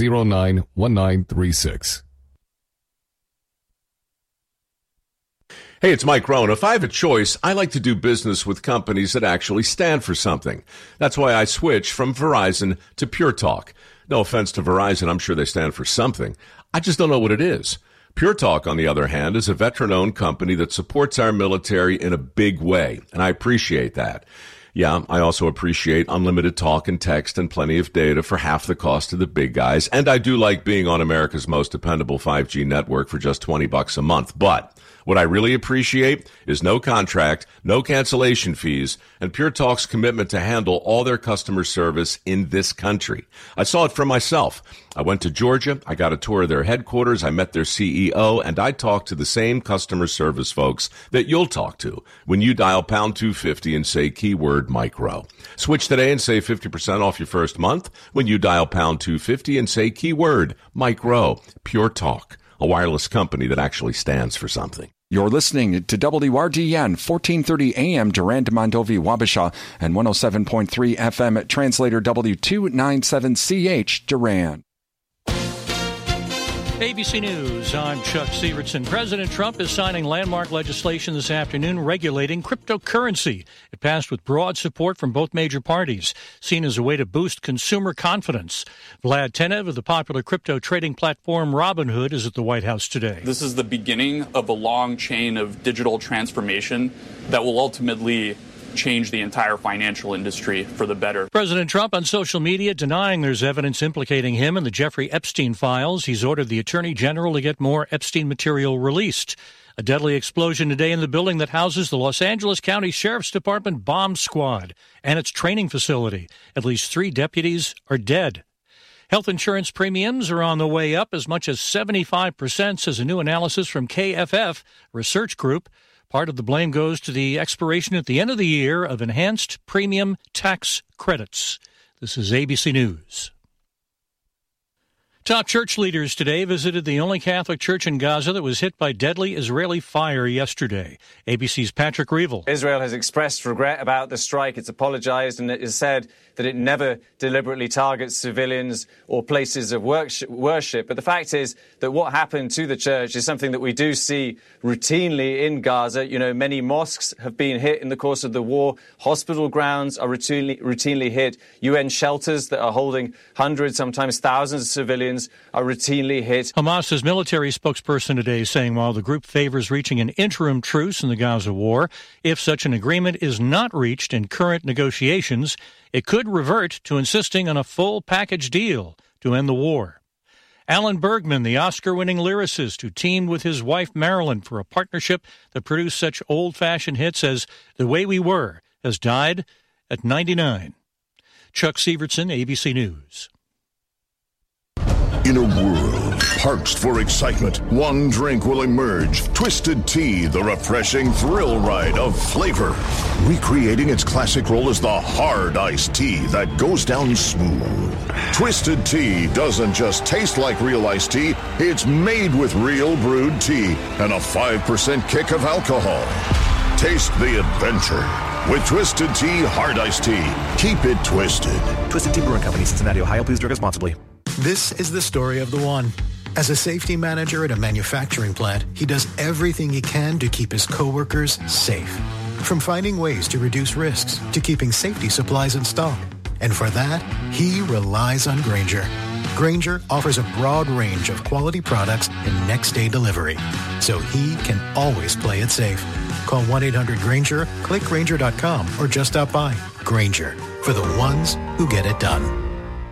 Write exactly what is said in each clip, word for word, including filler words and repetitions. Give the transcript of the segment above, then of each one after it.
zero nine one nine three six. Hey, it's Mike Rohn. If I have a choice, I like to do business with companies that actually stand for something. That's why I switched from Verizon to Pure Talk. No offense to Verizon, I'm sure they stand for something. I just don't know what it is. Pure Talk, on the other hand, is a veteran-owned company that supports our military in a big way, and I appreciate that. Yeah, I also appreciate unlimited talk and text and plenty of data for half the cost of the big guys, and I do like being on America's most dependable five G network for just twenty bucks a month, but what I really appreciate is no contract, no cancellation fees, and Pure Talk's commitment to handle all their customer service in this country. I saw it for myself. I went to Georgia, I got a tour of their headquarters, I met their C E O, and I talked to the same customer service folks that you'll talk to when you dial pound two fifty and say keyword micro. Switch today and save fifty percent off your first month when you dial pound two fifty and say keyword micro. Pure Talk, a wireless company that actually stands for something. You're listening to W R D N, fourteen thirty A M, Durand, Mondovi, Wabasha, and one oh seven point three F M at Translator W two ninety-seven C H, Durand. A B C News, I'm Chuck Sievertson. President Trump is signing landmark legislation this afternoon regulating cryptocurrency. It passed with broad support from both major parties, seen as a way to boost consumer confidence. Vlad Tenev of the popular crypto trading platform Robinhood is at the White House today. This is the beginning of a long chain of digital transformation that will ultimately change the entire financial industry for the better. President Trump on social media denying there's evidence implicating him in the Jeffrey Epstein files. He's ordered the Attorney General to get more Epstein material released. A deadly explosion today in the building that houses the Los Angeles County Sheriff's Department bomb squad and its training facility. At least three deputies are dead. Health insurance premiums are on the way up as much as seventy-five percent, says a new analysis from K F F Research Group. Part of the blame goes to the expiration at the end of the year of enhanced premium tax credits. This is A B C News. Top church leaders today visited the only Catholic church in Gaza that was hit by deadly Israeli fire yesterday. A B C's Patrick Reevell. Israel has expressed regret about the strike. It's apologized and it has said that it never deliberately targets civilians or places of worship. But the fact is that what happened to the church is something that we do see routinely in Gaza. You know, many mosques have been hit in the course of the war. Hospital grounds are routinely, routinely hit. U N shelters that are holding hundreds, sometimes thousands of civilians are routinely hit. Hamas's military spokesperson today saying while the group favors reaching an interim truce in the Gaza war, if such an agreement is not reached in current negotiations, it could revert to insisting on a full package deal to end the war. Alan Bergman, the Oscar-winning lyricist who teamed with his wife Marilyn for a partnership that produced such old-fashioned hits as The Way We Were, has died at ninety-nine. Chuck Sievertson, A B C News. In a world parched for excitement, one drink will emerge. Twisted Tea, the refreshing thrill ride of flavor. Recreating its classic role as the hard iced tea that goes down smooth. Twisted Tea doesn't just taste like real iced tea, it's made with real brewed tea and a five percent kick of alcohol. Taste the adventure with Twisted Tea Hard Iced Tea. Keep it twisted. Twisted Tea Brewing Company, Cincinnati, Ohio. Please drink responsibly. This is the story of the one. As a safety manager at a manufacturing plant, he does everything he can to keep his coworkers safe. From finding ways to reduce risks to keeping safety supplies in stock. And for that, he relies on Grainger. Grainger offers a broad range of quality products and next-day delivery, so he can always play it safe. Call one eight hundred Grainger, click Grainger dot com, or just stop by. Grainger, for the ones who get it done.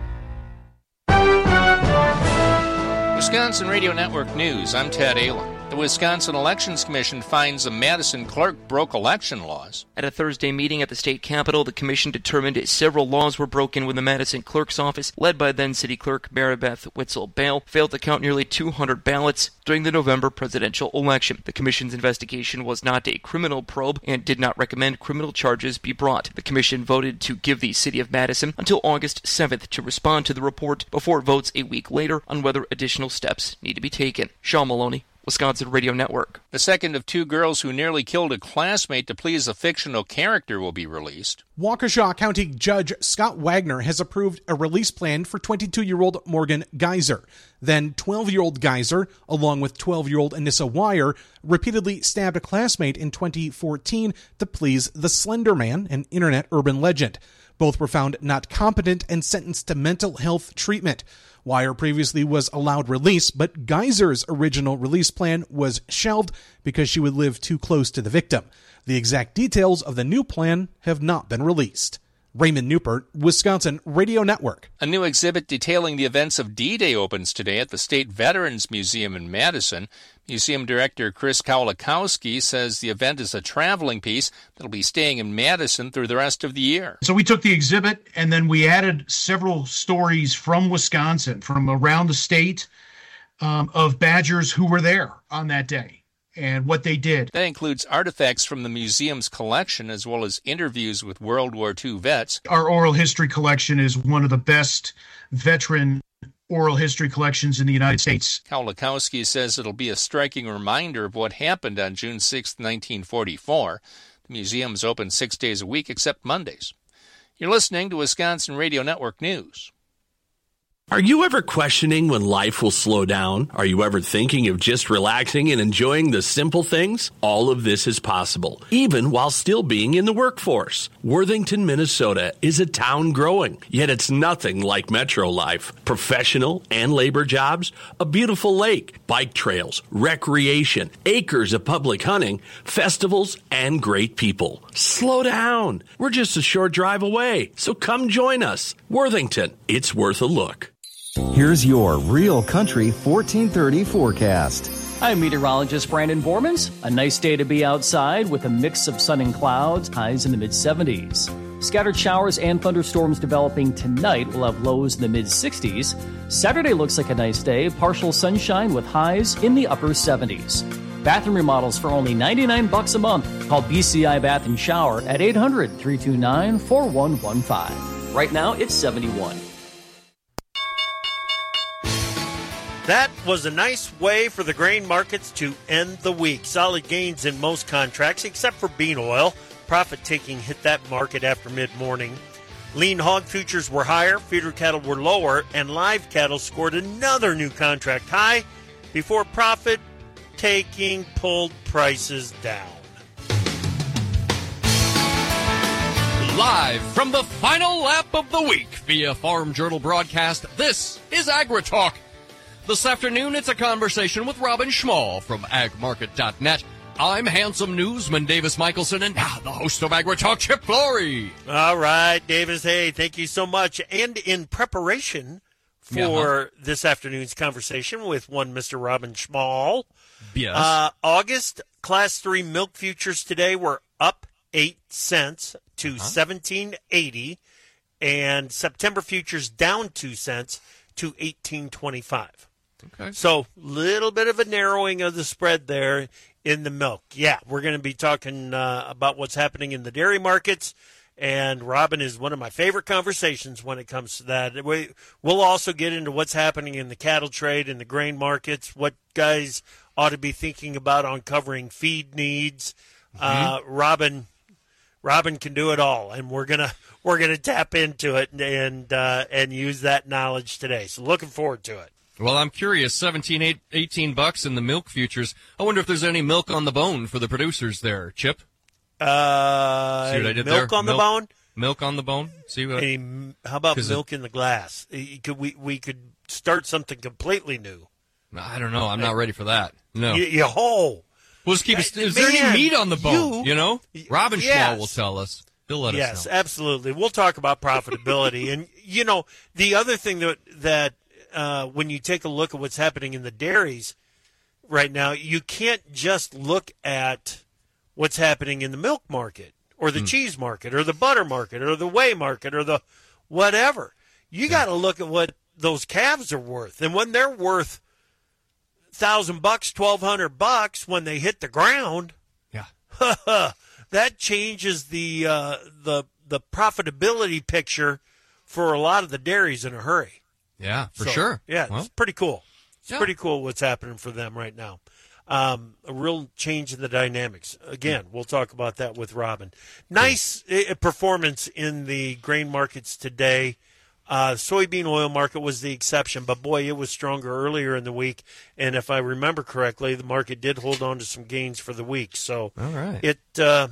Wisconsin Radio Network News, I'm Ted Allen. The Wisconsin Elections Commission finds a Madison clerk broke election laws. At a Thursday meeting at the state capitol, the commission determined several laws were broken when the Madison clerk's office, led by then-city clerk Maribeth Witzel-Bale, failed to count nearly two hundred ballots during the November presidential election. The commission's investigation was not a criminal probe and did not recommend criminal charges be brought. The commission voted to give the city of Madison until August seventh to respond to the report before it votes a week later on whether additional steps need to be taken. Sean Maloney, Wisconsin Radio Network. The second of two girls who nearly killed a classmate to please a fictional character will be released. Waukesha County Judge Scott Wagner has approved a release plan for twenty-two-year-old Morgan Geyser. Then twelve-year-old Geyser, along with twelve-year-old Anissa Wire, repeatedly stabbed a classmate in twenty fourteen to please the Slender Man, an internet urban legend. Both were found not competent and sentenced to mental health treatment. Wire previously was allowed release, but Geyser's original release plan was shelved because she would live too close to the victim. The exact details of the new plan have not been released. Raymond Newport, Wisconsin Radio Network. A new exhibit detailing the events of D-Day opens today at the State Veterans Museum in Madison. Museum Director Chris Kowalakowski says the event is a traveling piece that'll be staying in Madison through the rest of the year. So we took the exhibit and then we added several stories from Wisconsin, from around the state, um, of Badgers who were there on that day and what they did. That includes artifacts from the museum's collection as well as interviews with World War Two vets. Our oral history collection is one of the best veteran oral history collections in the United States. Kowalakowski says it'll be a striking reminder of what happened on June sixth, nineteen forty-four. The museum is open six days a week except Mondays. You're listening to Wisconsin Radio Network News. Are you ever questioning when life will slow down? Are you ever thinking of just relaxing and enjoying the simple things? All of this is possible, even while still being in the workforce. Worthington, Minnesota is a town growing, yet it's nothing like metro life. Professional and labor jobs, a beautiful lake, bike trails, recreation, acres of public hunting, festivals, and great people. Slow down. We're just a short drive away, so come join us. Worthington, it's worth a look. Here's your Real Country fourteen thirty forecast. I'm meteorologist Brandon Bormans. A nice day to be outside with a mix of sun and clouds, highs in the mid-seventies. Scattered showers and thunderstorms developing tonight will have lows in the mid-sixties. Saturday looks like a nice day, partial sunshine with highs in the upper seventies. Bathroom remodels for only ninety-nine bucks a month. Call B C I Bath and Shower at eight hundred, three two nine, four one one five. Right now it's seventy-one. That was a nice way for the grain markets to end the week. Solid gains in most contracts, except for bean oil. Profit-taking hit that market after mid-morning. Lean hog futures were higher, feeder cattle were lower, and live cattle scored another new contract high before profit-taking pulled prices down. Live from the final lap of the week via Farm Journal broadcast, this is AgriTalk. This afternoon, it's a conversation with Robin Schmall from ag market dot net. I'm handsome newsman Davis Michelson, and now the host of AgriTalk, Chip Flory. All right, Davis. Hey, thank you so much. And in preparation for uh-huh. this afternoon's conversation with one Mister Robin Schmall, yes. uh, August Class three milk futures today were up eight cents to uh-huh. seventeen eighty, and September futures down two cents to eighteen twenty-five. Okay. So, little bit of a narrowing of the spread there in the milk. Yeah, we're going to be talking uh, about what's happening in the dairy markets, and Robin is one of my favorite conversations when it comes to that. We, we'll also get into what's happening in the cattle trade and the grain markets, what guys ought to be thinking about on covering feed needs. Mm-hmm. Uh, Robin Robin can do it all, and we're gonna we're gonna tap into it and and, uh, and use that knowledge today. So, looking forward to it. Well, I'm curious, seventeen, eighteen bucks in the milk futures. I wonder if there's any milk on the bone for the producers there, Chip. Uh, See what I did milk there? on milk, the bone? Milk on the bone? See what? Any, how about milk it, in the glass? Could we we could start something completely new. I don't know. I'm not ready for that. No. You, you whole. We'll just keep it. Is there any meat on the bone? You, you know? Robin yes. Schmall will tell us. He'll let yes, us know. Yes, absolutely. We'll talk about profitability. And, you know, the other thing that, that uh, when you take a look at what's happening in the dairies right now, you can't just look at what's happening in the milk market or the mm. cheese market or the butter market or the whey market or the whatever. You yeah. got to look at what those calves are worth. And when they're worth thousand bucks, twelve hundred bucks when they hit the ground, yeah, that changes the uh, the the profitability picture for a lot of the dairies in a hurry. Yeah, for so, sure. Yeah, well, it's pretty cool. It's yeah. pretty cool what's happening for them right now. Um, a real change in the dynamics. Again, we'll talk about that with Robin. Nice uh, performance in the grain markets today. Uh, soybean oil market was the exception, but boy, it was stronger earlier in the week. And if I remember correctly, the market did hold on to some gains for the week. So all right. it, uh,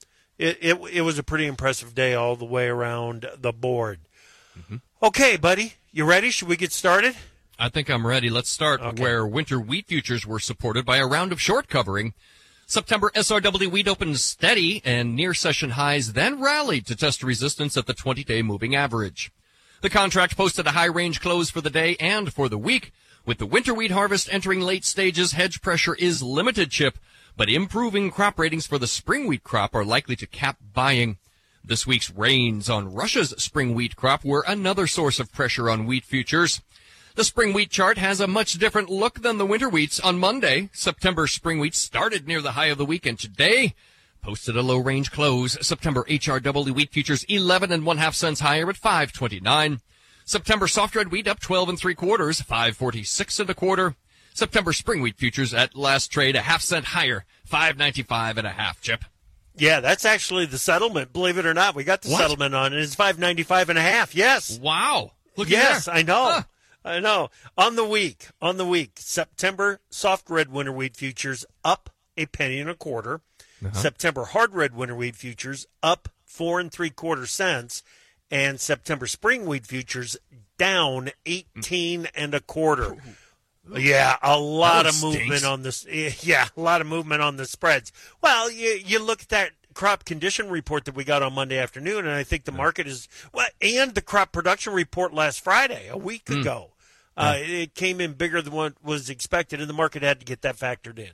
it it it was a pretty impressive day all the way around the board. Mm-hmm. Okay, buddy, you ready? Should we get started? I think I'm ready. Let's start okay. where winter wheat futures were supported by a round of short covering. September S R W wheat opened steady and near session highs, then rallied to test resistance at the twenty-day moving average. The contract posted a high-range close for the day and for the week. With the winter wheat harvest entering late stages, hedge pressure is limited, Chip, but improving crop ratings for the spring wheat crop are likely to cap buying. This week's rains on Russia's spring wheat crop were another source of pressure on wheat futures. The spring wheat chart has a much different look than the winter wheats. On Monday, September spring wheat started near the high of the week, and today posted a low-range close. September H R W wheat futures eleven and one half cents higher at five twenty-nine. September soft red wheat up twelve and three quarters, five forty-six and a quarter. September spring wheat futures at last trade a half cent higher, five ninety-five and a half. Chip. Yeah, that's actually the settlement. Believe it or not, we got the what? settlement on it. It's five ninety-five and a half. Yes. Wow. Look yes, at I know. Huh. I know. On the week, on the week, September soft red winter wheat futures up a penny and a quarter. Uh-huh. September hard red winter wheat futures up four and three quarter cents, and September spring wheat futures down eighteen and a quarter. Ooh. Yeah, a lot of movement stinks. on this. Yeah, a lot of movement on the spreads. Well, you you look at that crop condition report that we got on Monday afternoon, and I think the market is well, and the crop production report last Friday, a week mm. ago. Uh, yeah. It came in bigger than what was expected, and the market had to get that factored in.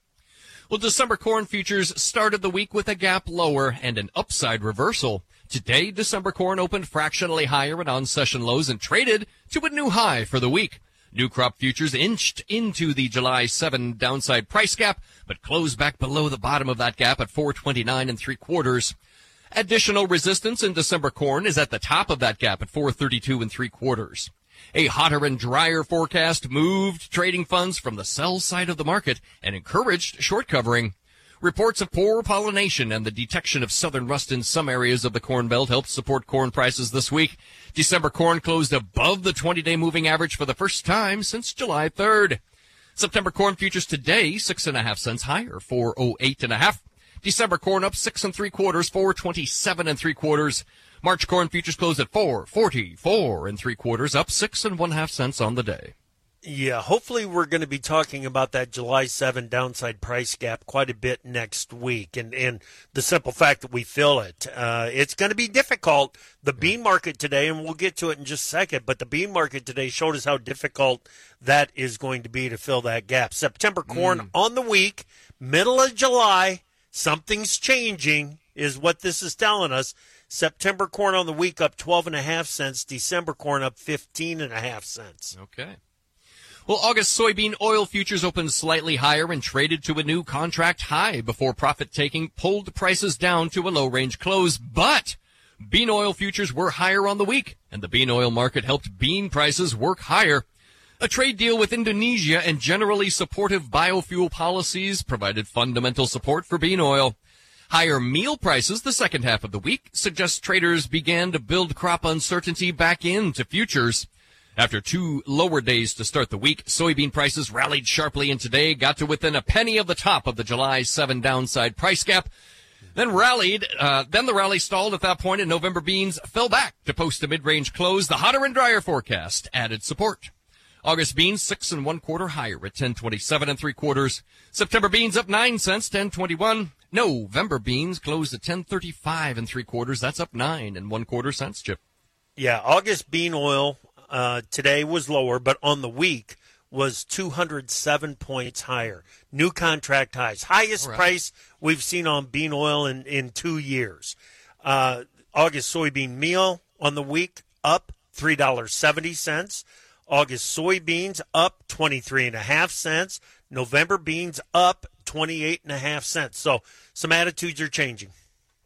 Well, December corn futures started the week with a gap lower and an upside reversal. Today, December corn opened fractionally higher at on-session lows and traded to a new high for the week. New crop futures inched into the July seventh downside price gap, but closed back below the bottom of that gap at four twenty-nine and three quarters. Additional resistance in December corn is at the top of that gap at four thirty-two and three quarters. A hotter and drier forecast moved trading funds from the sell side of the market and encouraged short covering. Reports of poor pollination and the detection of southern rust in some areas of the Corn Belt helped support corn prices this week. December corn closed above the twenty-day moving average for the first time since July third. September corn futures today, six and a half cents higher, four oh eight and a half. December corn up six and three quarters, four twenty-seven and three quarters. March corn futures closed at four forty-four and three quarters, up six and one half cents on the day. Yeah, hopefully we're going to be talking about that July seventh downside price gap quite a bit next week, and, and the simple fact that we fill it. Uh, it's going to be difficult. The bean market today, and we'll get to it in just a second, but the bean market today showed us how difficult that is going to be to fill that gap. September corn mm. on the week, middle of July, something's changing is what this is telling us. September corn on the week up twelve and a half cents, December corn up fifteen and a half cents. Okay. Well, August soybean oil futures opened slightly higher and traded to a new contract high before profit-taking pulled prices down to a low-range close. But bean oil futures were higher on the week, and the bean oil market helped bean prices work higher. A trade deal with Indonesia and generally supportive biofuel policies provided fundamental support for bean oil. Higher meal prices the second half of the week suggests traders began to build crop uncertainty back into futures. After two lower days to start the week, soybean prices rallied sharply and today got to within a penny of the top of the July seventh downside price gap. Then rallied, uh, then the rally stalled at that point and November beans fell back to post a mid-range close. The hotter and drier forecast added support. August beans six and one quarter higher at ten twenty-seven and three quarters. September beans up nine cents, ten twenty-one. November beans closed at ten thirty-five and three quarters. That's up nine and one quarter cents, Chip. Yeah, August bean oil uh, today was lower, but on the week was two hundred seven points higher. New contract highs. Highest right. price we've seen on bean oil in, in two years. Uh, August soybean meal on the week up three dollars and seventy cents. August soybeans up twenty-three and a half cents. November beans up twenty-eight and a half cents. So some attitudes are changing.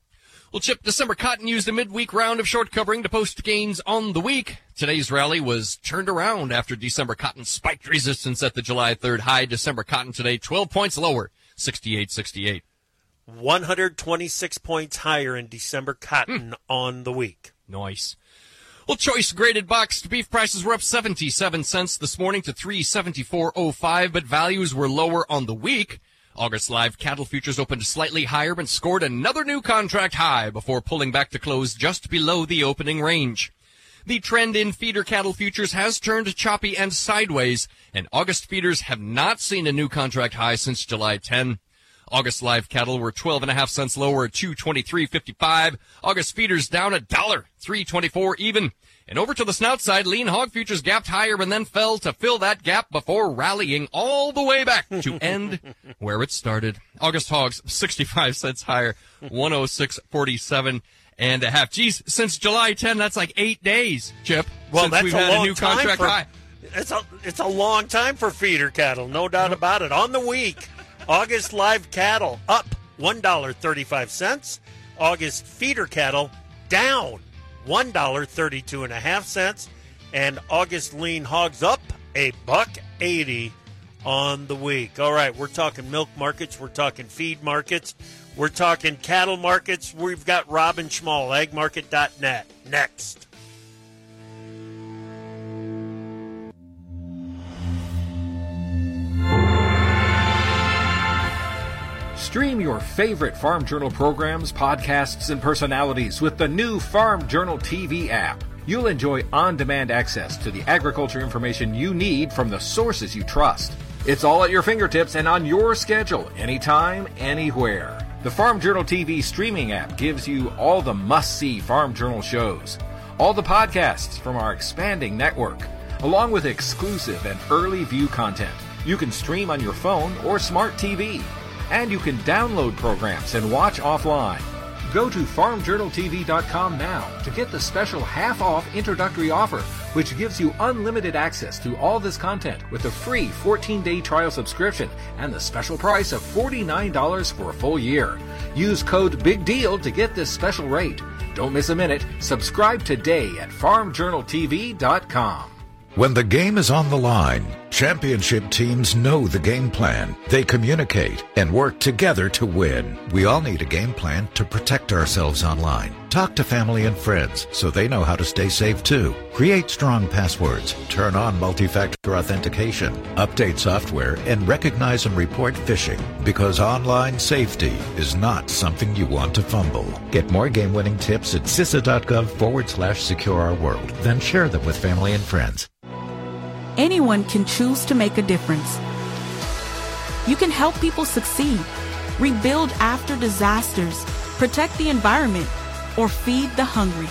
Well, Chip, December cotton used a midweek round of short covering to post gains on the week. Today's rally was turned around after December cotton spiked resistance at the July third high. December cotton today twelve points lower, sixty-eight sixty-eight. one hundred twenty-six points higher in December cotton hmm. on the week. Nice. Well, choice graded boxed beef prices were up seventy-seven cents this morning to three seventy-four oh five, but values were lower on the week. August live cattle futures opened slightly higher and scored another new contract high before pulling back to close just below the opening range. The trend in feeder cattle futures has turned choppy and sideways, and August feeders have not seen a new contract high since July tenth. August live cattle were twelve and a half cents lower at two twenty-three fifty-five. August feeders down a dollar, three twenty-four even. And over to the snout side, lean hog futures gapped higher and then fell to fill that gap before rallying all the way back to end where it started. August hogs, sixty-five cents higher, one oh six forty-seven and a half. Geez, since July tenth, that's like eight days, Chip. Well, since that's we've a had long a new time contract for, high. It's a, it's a long time for feeder cattle, no doubt about it. On the week, August live cattle up one dollar and thirty-five cents. August feeder cattle down one dollar and thirty-two and a half cents. And August lean hogs up a buck eighty on the week. All right, we're talking milk markets. We're talking feed markets. We're talking cattle markets. We've got Robin Schmall, ag market dot net. Next. Stream your favorite Farm Journal programs, podcasts, and personalities with the new Farm Journal T V app. You'll enjoy on-demand access to the agriculture information you need from the sources you trust. It's all at your fingertips and on your schedule, anytime, anywhere. The Farm Journal T V streaming app gives you all the must-see Farm Journal shows, all the podcasts from our expanding network, along with exclusive and early view content. You can stream on your phone or smart T V. And you can download programs and watch offline. Go to farm journal t v dot com now to get the special half-off introductory offer, which gives you unlimited access to all this content with a free fourteen-day trial subscription and the special price of forty-nine dollars for a full year. Use code BIGDEAL to get this special rate. Don't miss a minute. Subscribe today at farm journal t v dot com. When the game is on the line, championship teams know the game plan. They communicate and work together to win. We all need a game plan to protect ourselves online. Talk to family and friends so they know how to stay safe too. Create strong passwords, turn on multi-factor authentication, update software, and recognize and report phishing, because online safety is not something you want to fumble. Get more game-winning tips at C I S A dot gov forward slash secure our world. Then share them with family and friends. Anyone can choose to make a difference. You can help people succeed, rebuild after disasters, protect the environment, or feed the hungry.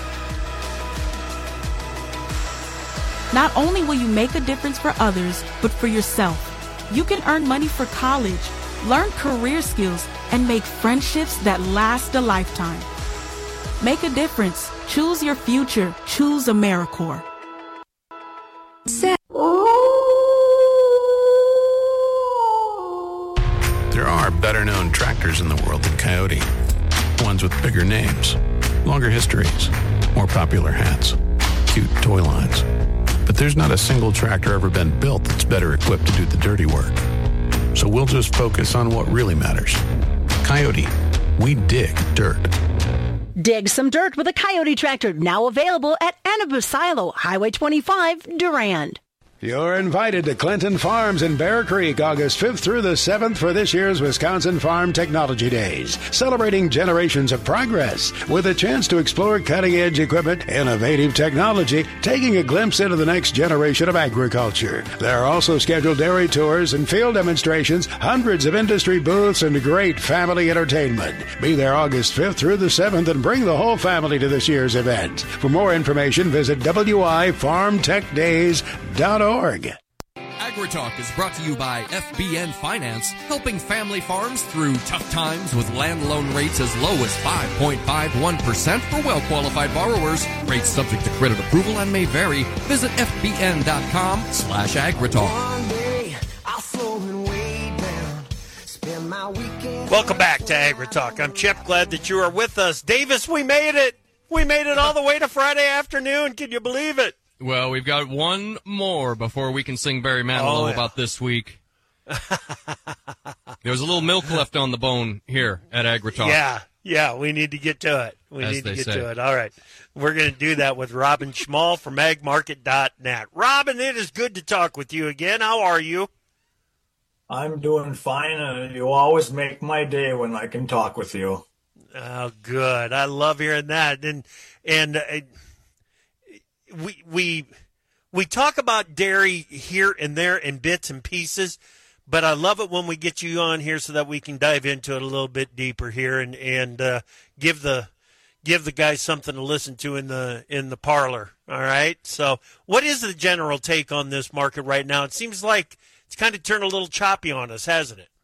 Not only will you make a difference for others, but for yourself. You can earn money for college, learn career skills, and make friendships that last a lifetime. Make a difference. Choose your future. Choose AmeriCorps. There are better-known tractors in the world than Coyote. Ones with bigger names, longer histories, more popular hats, cute toy lines. But there's not a single tractor ever been built that's better equipped to do the dirty work. So we'll just focus on what really matters. Coyote, we dig dirt. Dig some dirt with a Coyote tractor, now available at Anabu Silo, Highway twenty-five, Durand. You're invited to Clinton Farms in Bear Creek August fifth through the seventh for this year's Wisconsin Farm Technology Days, celebrating generations of progress with a chance to explore cutting-edge equipment, innovative technology, taking a glimpse into the next generation of agriculture. There are also scheduled dairy tours and field demonstrations, hundreds of industry booths, and great family entertainment. Be there August fifth through the seventh and bring the whole family to this year's event. For more information, visit w i farm tech days dot org. AgriTalk is brought to you by F B N Finance, helping family farms through tough times with land loan rates as low as five point five one percent for well-qualified borrowers. Rates subject to credit approval and may vary. Visit f b n dot com slash agritalk. One day I'll slow and way down, spend my weekend Welcome back to AgriTalk. I'm Chip. Glad that you are with us. Davis, we made it. We made it all the way to Friday afternoon. Can you believe it? Well, we've got one more before we can sing Barry Manilow Oh, yeah. about this week. There was a little milk left on the bone here at AgriTalk. Yeah, yeah, we need to get to it. We As need to they get say. to it. All right. We're going to do that with Robin Schmall from ag market dot net. Robin, it is good to talk with you again. How are you? I'm doing fine, and you always make my day when I can talk with you. Oh, good. I love hearing that. And and uh, we we we talk about dairy here and there in bits and pieces, but I love it when we get you on here so that we can dive into it a little bit deeper here and and uh, give the give the guys something to listen to in the in the parlor. All right. So, what is the general take on this market right now? It seems like it's kind of turned a little choppy on us, hasn't it?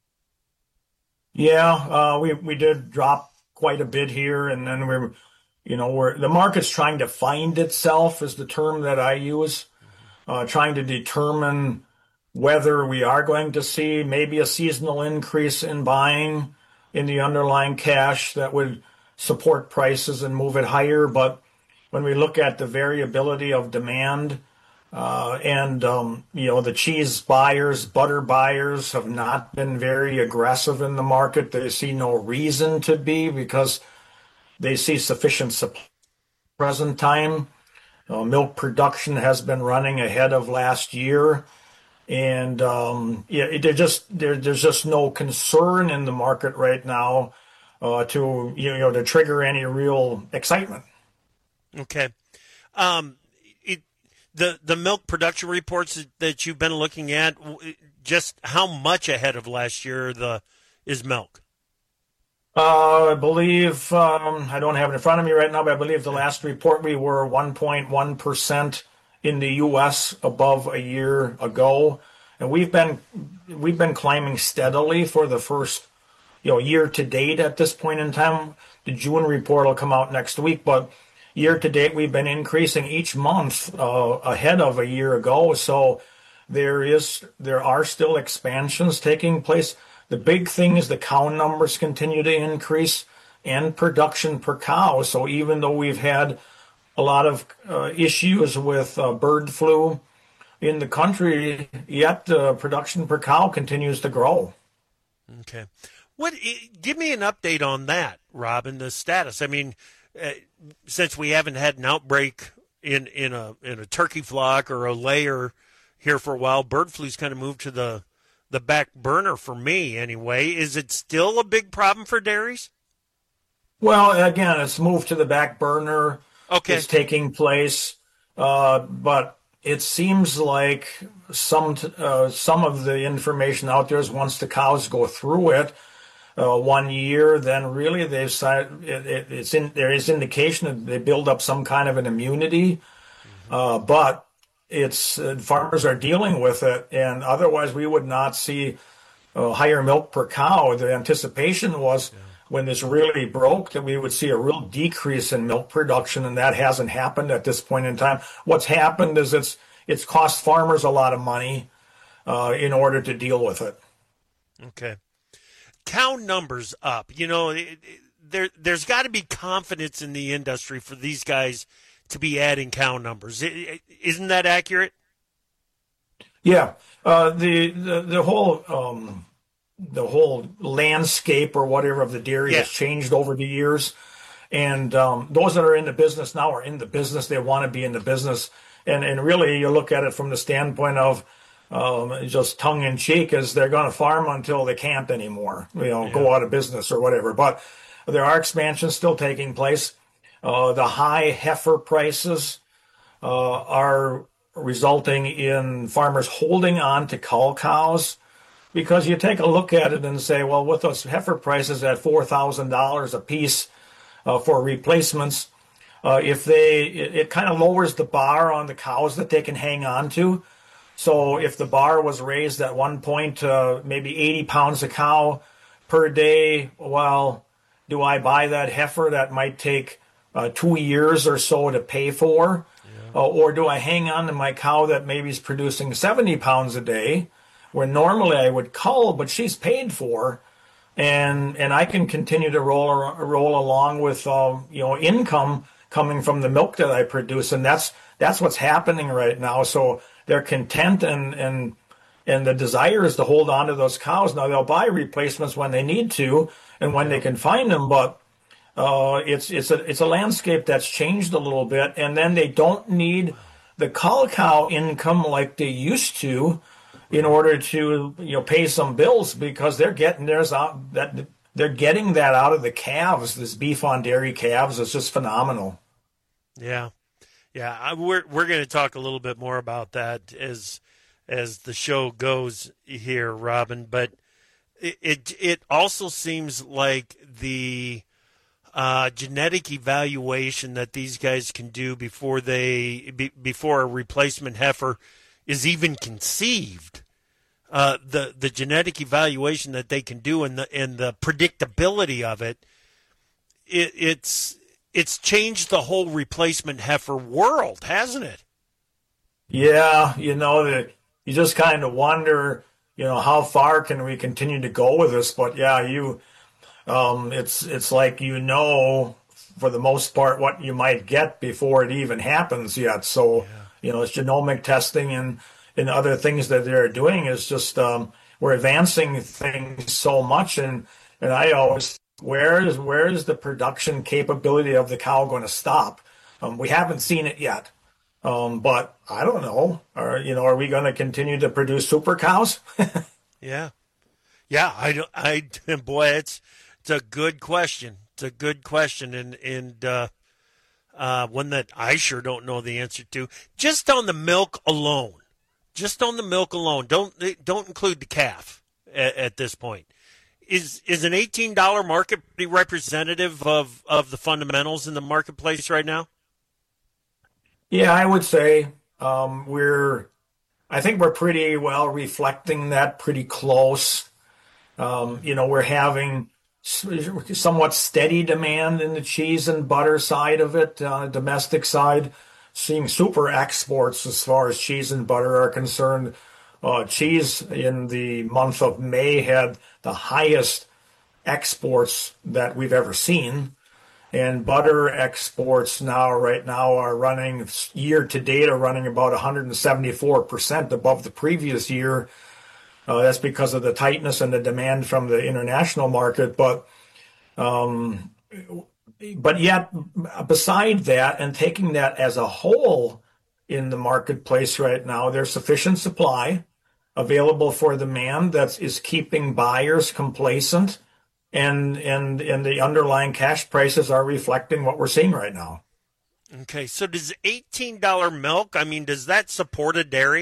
Yeah, uh, we we did drop quite a bit here, and then we're, you know, we're the market's trying to find itself is the term that I use, uh, trying to determine whether we are going to see maybe a seasonal increase in buying in the underlying cash that would support prices and move it higher. But when we look at the variability of demand, Uh, and, um, you know, the cheese buyers, butter buyers have not been very aggressive in the market. They see no reason to be because they see sufficient supply present time. Uh, milk production has been running ahead of last year. And, um, yeah, it, just, there, there's just no concern in the market right now, uh, to, you know, to trigger any real excitement. Okay. Um, The the milk production reports that you've been looking at, just how much ahead of last year the is milk? Uh, I believe, um, I don't have it in front of me right now, but I believe the last report we were one point one percent in the U S above a year ago. And we've been we've been climbing steadily for the first, you know, year to date at this point in time. The June report will come out next week, but year to date, we've been increasing each month uh, ahead of a year ago. So there is, there are still expansions taking place. The big thing is the cow numbers continue to increase and production per cow. So even though we've had a lot of uh, issues with uh, bird flu in the country, yet the production per cow continues to grow. Okay. What? Give me an update on that, Robin, the status. I mean, Uh, since we haven't had an outbreak in, in a in a turkey flock or a layer here for a while, bird flu's kind of moved to the the back burner for me anyway. Is it still a big problem for dairies? Well, again, it's moved to the back burner. Okay. It's taking place, uh, but it seems like some uh, some of the information out there is once the cows go through it, Uh, one year, then really they've it, it, it's in there is indication that they build up some kind of an immunity, uh, but it's uh, farmers are dealing with it, and otherwise we would not see uh, higher milk per cow. The anticipation was yeah. when this really broke that we would see a real decrease in milk production, and that hasn't happened at this point in time. What's happened is it's it's cost farmers a lot of money uh, in order to deal with it. Okay. Cow numbers up. You know, it, it, there, there's got to be confidence in the industry for these guys to be adding cow numbers. It, it, isn't that accurate? Yeah. Uh, the, the the whole um, the whole landscape or whatever of the dairy yeah. has changed over the years, and um, those that are in the business now are in the business. They want to be in the business, and and really you look at it from the standpoint of Um, just tongue in cheek, is they're going to farm until they can't anymore, you know, yeah. go out of business or whatever. But there are expansions still taking place. Uh, the high heifer prices uh, are resulting in farmers holding on to cull cows, because you take a look at it and say, well, with those heifer prices at four thousand dollars a piece uh, for replacements, uh, if they, it, it kind of lowers the bar on the cows that they can hang on to. So if the bar was raised at one point to maybe eighty pounds a cow per day, well, do I buy that heifer that might take uh, two years or so to pay for? Yeah. Uh, or do I hang on to my cow that maybe is producing seventy pounds a day, where normally I would cull, but she's paid for, and and I can continue to roll roll along with uh, you know income coming from the milk that I produce, and that's that's what's happening right now. So they're content, and and and the desire is to hold on to those cows. Now they'll buy replacements when they need to and when they can find them, but uh, it's it's a it's a landscape that's changed a little bit, and then they don't need the cull cow income like they used to in order to you know pay some bills, because they're getting theirs out that they're getting that out of the calves. This beef on dairy calves is just phenomenal. Yeah, yeah. I, we're we're going to talk a little bit more about that as as the show goes here, Robin. But it it, it also seems like the uh, genetic evaluation that these guys can do before they be, before a replacement heifer is even conceived. Uh, the the genetic evaluation that they can do and the and the predictability of it, it it's it's changed the whole replacement heifer world, hasn't it? Yeah, you know that you just kind of wonder, you know, how far can we continue to go with this? But yeah, you, um, it's it's like you know, for the most part, what you might get before it even happens yet. So yeah. you know, it's genomic testing and. And other things that they're doing is just um, we're advancing things so much, and and I always where is where is the production capability of the cow going to stop? Um, we haven't seen it yet, um, but I don't know. Are you know are we going to continue to produce super cows? yeah, yeah. I don't. I boy, it's it's a good question. It's a good question, and and uh, uh, one that I sure don't know the answer to. Just on the milk alone. Just on the milk alone, don't don't include the calf at, at this point. Is is an eighteen dollar market pretty representative of, of the fundamentals in the marketplace right now? Yeah, I would say um, we're. I think we're pretty well reflecting that, pretty close. Um, you know, we're having somewhat steady demand in the cheese and butter side of it, uh, domestic side. Seeing super exports as far as cheese and butter are concerned. Uh, cheese in the month of May had the highest exports that we've ever seen. And butter exports now, right now, are running, year to date, are running about one hundred seventy-four percent above the previous year. Uh, that's because of the tightness and the demand from the international market. But um, But yet, beside that, and taking that as a whole in the marketplace right now, there's sufficient supply available for demand that is keeping buyers complacent, and and and the underlying cash prices are reflecting what we're seeing right now. Okay, so does eighteen dollar milk, I mean, does that support a dairy?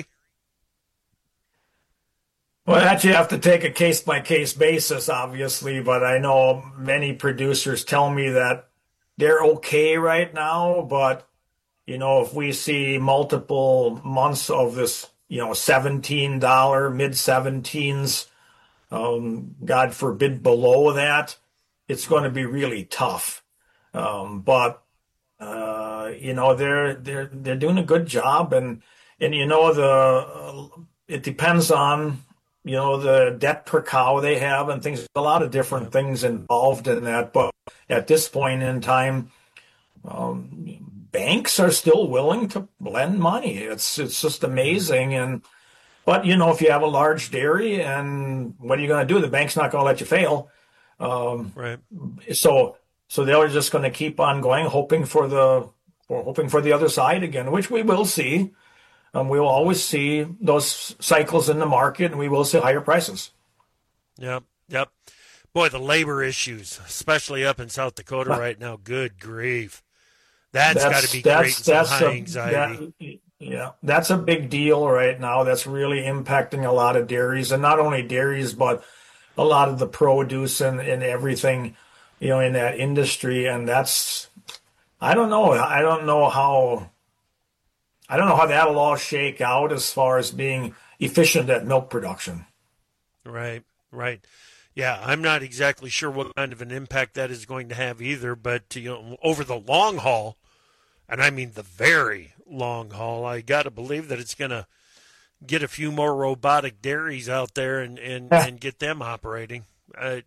Well, that you have to take a case-by-case basis, obviously, but I know many producers tell me that they're okay right now, but, you know, if we see multiple months of this, you know, seventeen dollar, mid-seventeens, um, God forbid below that, it's going to be really tough. Um, but, uh, you know, they're, they're, they're doing a good job, and, and you know, the uh, it depends on, you know, the debt per cow they have and things, a lot of different things involved in that. But at this point in time, um, banks are still willing to lend money. It's it's just amazing. And but, you know, if you have a large dairy, and what are you going to do? The bank's not going to let you fail. Um, right. So so they're just going to keep on going, hoping for the or hoping for the other side again, which we will see. Um, we will always see those cycles in the market, and we will see higher prices. Yep, yep. Boy, the labor issues, especially up in South Dakota right now, good grief. That's, that's got to be creating some high a, anxiety. That, yeah, that's a big deal right now. That's really impacting a lot of dairies, and not only dairies, but a lot of the produce and, and everything, you know, in that industry. And that's, I don't know. I don't know how... I don't know how that'll all shake out as far as being efficient at milk production. Right, right. Yeah, I'm not exactly sure what kind of an impact that is going to have either, but you know, over the long haul, and I mean the very long haul, I got to believe that it's going to get a few more robotic dairies out there and, and, and get them operating. Uh,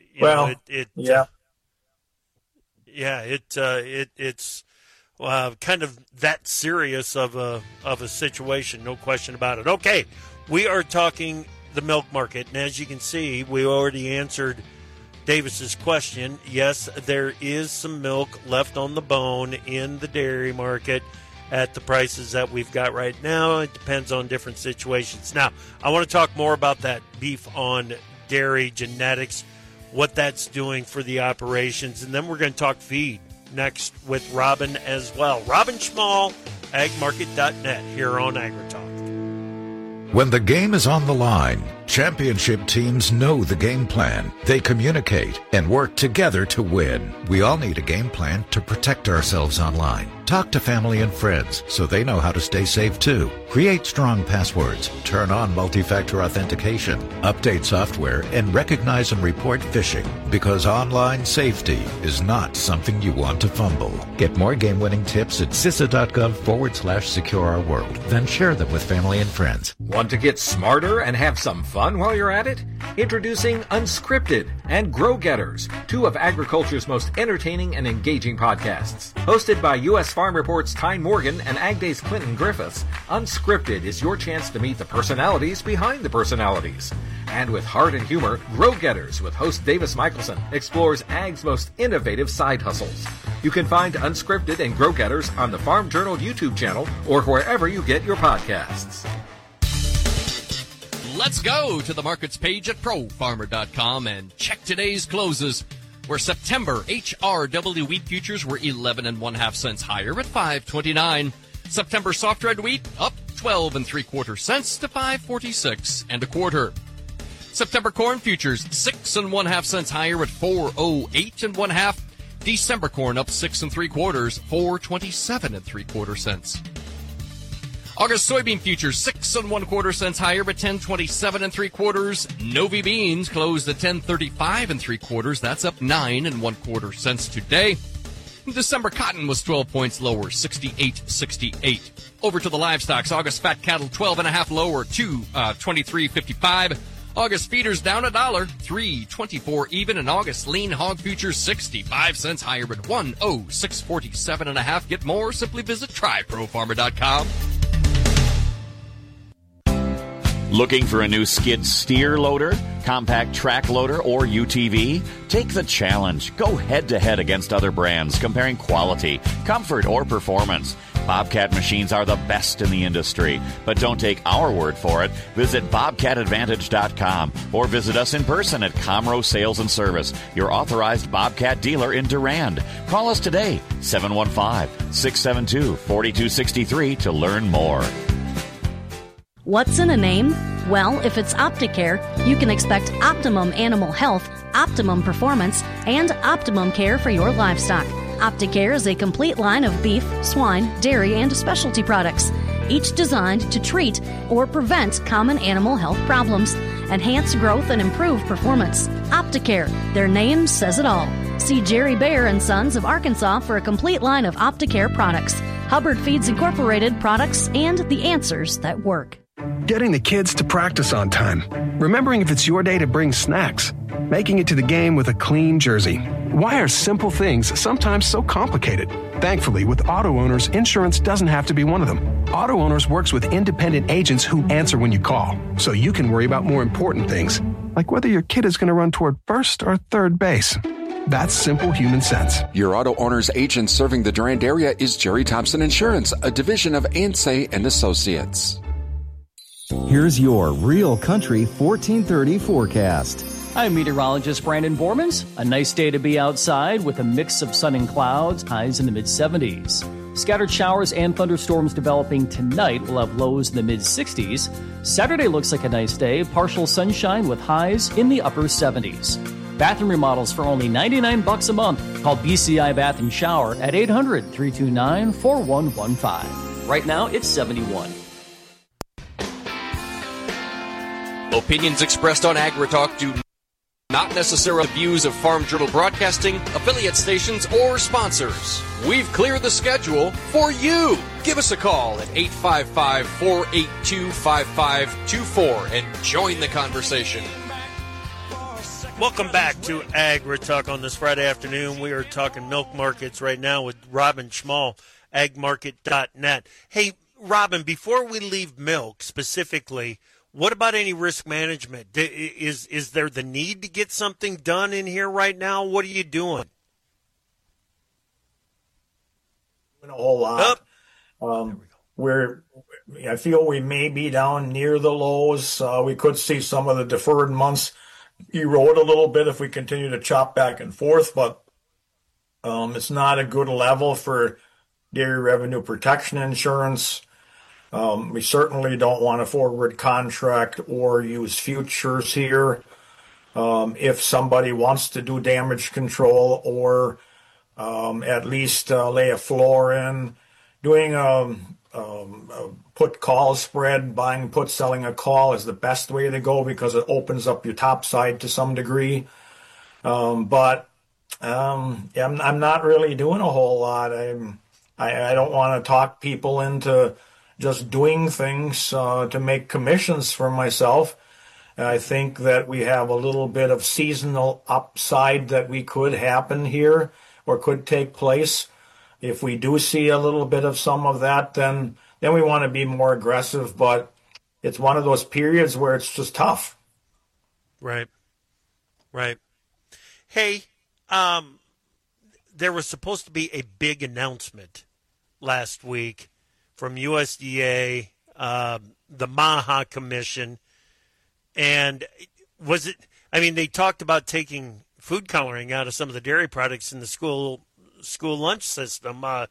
You well, know, it, it, yeah. Yeah, it uh, it it's uh, kind of that serious of a of a situation, no question about it. Okay, we are talking the milk market, and as you can see, we already answered Davis's question. Yes, there is some milk left on the bone in the dairy market at the prices that we've got right now. It depends on different situations. Now, I want to talk more about that beef on dairy genetics, what that's doing for the operations, and then we're going to talk feed next with Robin as well. Robin Schmall, ag market dot net, here on AgriTalk. When the game is on the line, championship teams know the game plan. They communicate and work together to win. We all need a game plan to protect ourselves online. Talk to family and friends so they know how to stay safe too. Create strong passwords, turn on multi-factor authentication, update software, and recognize and report phishing, because online safety is not something you want to fumble. Get more game-winning tips at CISA.gov forward slash secure our world. Then share them with family and friends. Want to get smarter and have some fun while you're at it? Introducing Unscripted and Grow Getters, two of agriculture's most entertaining and engaging podcasts. Hosted by U S Farm Report's Tyne Morgan and Ag Day's Clinton Griffiths, Unscripted is your chance to meet the personalities behind the personalities. And with heart and humor, Grow Getters with host Davis Michelson explores ag's most innovative side hustles. You can find Unscripted and Grow Getters on the Farm Journal YouTube channel or wherever you get your podcasts. Let's go to the markets page at pro farmer dot com and check today's closes, where September H R W wheat futures were eleven and one half cents higher at five twenty-nine. September soft red wheat up twelve and three quarter cents to five forty-six and a quarter. September corn futures six and one half cents higher at four oh eight and one half. December corn up six and three quarters, four twenty-seven and three quarter cents. August soybean futures six and one quarter cents higher at ten twenty-seven and three quarters. Novi beans closed at ten thirty-five and three quarters. That's up nine and one quarter cents today. December cotton was twelve points lower, sixty-eight sixty-eight. Over to the livestocks. August fat cattle twelve and a half lower, two uh, twenty-three fifty-five. August feeders down a dollar, three twenty-four even. And August lean hog futures sixty-five cents higher at one oh six forty-seven and a half. Get more, simply visit try pro farmer dot com. Looking for a new skid steer loader, compact track loader, or U T V? Take the challenge. Go head-to-head against other brands, comparing quality, comfort, or performance. Bobcat machines are the best in the industry. But don't take our word for it. Visit bobcat advantage dot com or visit us in person at Comro Sales and Service, your authorized Bobcat dealer in Durand. Call us today, seven one five, six seven two, four two six three to learn more. What's in a name? Well, if it's Opticare, you can expect optimum animal health, optimum performance, and optimum care for your livestock. Opticare is a complete line of beef, swine, dairy, and specialty products, each designed to treat or prevent common animal health problems, enhance growth, and improve performance. Opticare, their name says it all. See Jerry Bayer and Sons of Arkansas for a complete line of Opticare products, Hubbard Feeds Incorporated products, and the answers that work. Getting the kids to practice on time. Remembering if it's your day to bring snacks. Making it to the game with a clean jersey. Why are simple things sometimes so complicated? Thankfully, with Auto Owners, insurance doesn't have to be one of them. Auto Owners works with independent agents who answer when you call, so you can worry about more important things, like whether your kid is going to run toward first or third base. That's simple human sense. Your Auto Owners agent serving the Durand area is Jerry Thompson Insurance, a division of Ansay and Associates. Here's your Real Country fourteen thirty forecast. I'm meteorologist Brandon Bormans. A nice day to be outside with a mix of sun and clouds, highs in the mid seventies. Scattered showers and thunderstorms developing tonight. We'll have lows in the mid sixties. Saturday looks like a nice day, partial sunshine with highs in the upper seventies. Bathroom remodels for only ninety-nine bucks a month. Call B C I Bath and Shower at eight hundred, three two nine, four one one five. Right now it's seventy-one. Opinions expressed on AgriTalk do not necessarily views of Farm Journal Broadcasting, affiliate stations, or sponsors. We've cleared the schedule for you. Give us a call at eight five five, four eight two, five five two four and join the conversation. Welcome back to Agri Talk on this Friday afternoon. We are talking milk markets right now with Robin Schmall, ag market dot net. Hey, Robin, before we leave milk specifically, what about any risk management? Is is there the need to get something done in here right now? What are you doing? Doing a whole lot. Oh. Um, we're, I feel we may be down near the lows. Uh, we could see some of the deferred months erode a little bit if we continue to chop back and forth, but um, it's not a good level for dairy revenue protection insurance. Um, we certainly don't want to forward contract or use futures here. Um, if somebody wants to do damage control or um, at least uh, lay a floor in, doing a, um, a put call spread, buying put, selling a call is the best way to go because it opens up your top side to some degree. Um, but um, I'm, I'm not really doing a whole lot. I'm, I, I don't want to talk people into just doing things uh, to make commissions for myself. And I think that we have a little bit of seasonal upside that we could happen here or could take place. If we do see a little bit of some of that, then then we want to be more aggressive. But it's one of those periods where it's just tough. Right. Right. Hey, um, there was supposed to be a big announcement last week from U S D A, uh, the MAHA Commission, and was it, I mean, they talked about taking food coloring out of some of the dairy products in the school school lunch system. Uh,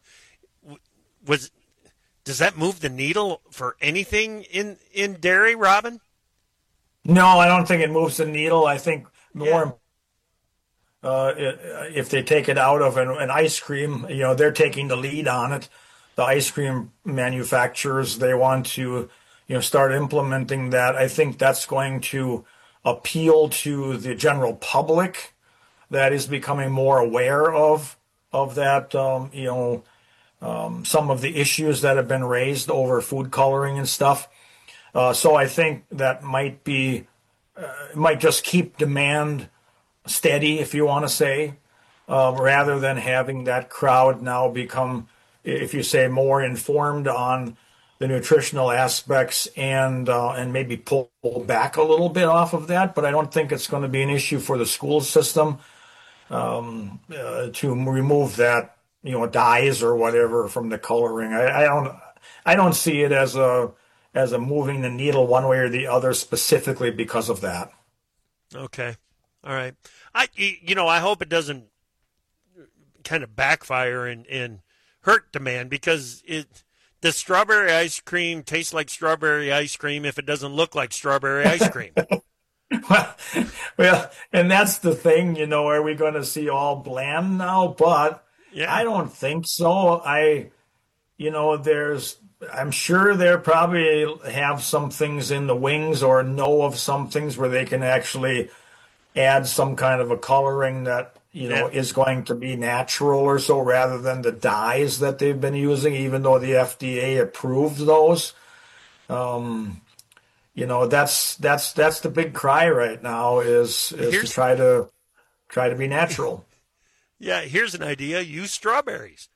was does that move the needle for anything in, in dairy, Robin? No, I don't think it moves the needle. I think more yeah. uh, if they take it out of an, an ice cream, you know, they're taking the lead on it. The ice cream manufacturers, they want to, you know, start implementing that. I think that's going to appeal to the general public that is becoming more aware of of that, um, you know, um, some of the issues that have been raised over food coloring and stuff. Uh, so I think that might be, uh, might just keep demand steady, if you want to say, uh, rather than having that crowd now become, if you say, more informed on the nutritional aspects and uh, and maybe pull back a little bit off of that. But I don't think it's going to be an issue for the school system um, uh, to remove that, you know, dyes or whatever from the coloring. I, I don't I don't see it as a as a moving the needle one way or the other specifically because of that. Okay, all right. I you know I hope it doesn't kind of backfire and and hurt demand, because it the strawberry ice cream tastes like strawberry ice cream if it doesn't look like strawberry ice cream. well, well, and that's the thing, you know, are we going to see all bland now? But yeah. I don't think so. I, you know, there's, I'm sure they probably have some things in the wings or know of some things where they can actually add some kind of a coloring that, you know, yeah. is going to be natural or so rather than the dyes that they've been using, even though the F D A approved those. Um, you know, that's that's that's the big cry right now is is here's, to try to try to be natural. Yeah, here's an idea: use strawberries.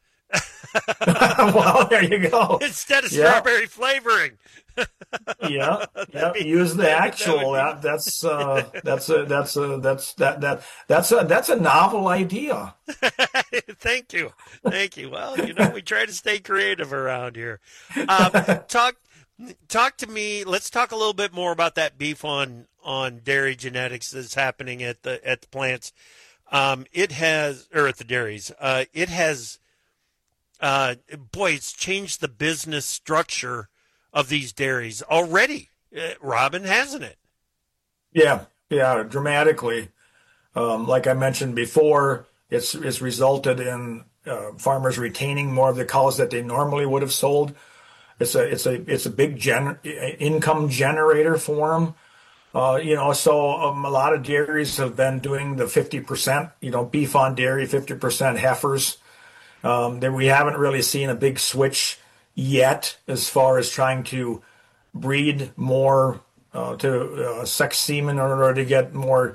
Well, there you go. Instead of yeah. strawberry flavoring. yeah, yeah. Be, use the actual. That, that that's uh, that's a that's a that's that that that's a that's a novel idea. Thank you, thank you. Well, you know, we try to stay creative around here. Um, talk talk to me. Let's talk a little bit more about that beef on on dairy genetics that's happening at the at the plants. Um, it has, or at the dairies. Uh, it has. Uh, boy, it's changed the business structure of these dairies already, uh, Robin, hasn't it? Yeah, yeah, dramatically. Um, like I mentioned before, it's it's resulted in uh, farmers retaining more of the cows that they normally would have sold. It's a it's a it's a big gen- income generator for them. Uh, you know, so um, a lot of dairies have been doing the fifty percent, you know, beef on dairy, fifty percent heifers. Um, that we haven't really seen a big switch yet as far as trying to breed more uh, to uh, sex semen in order to get more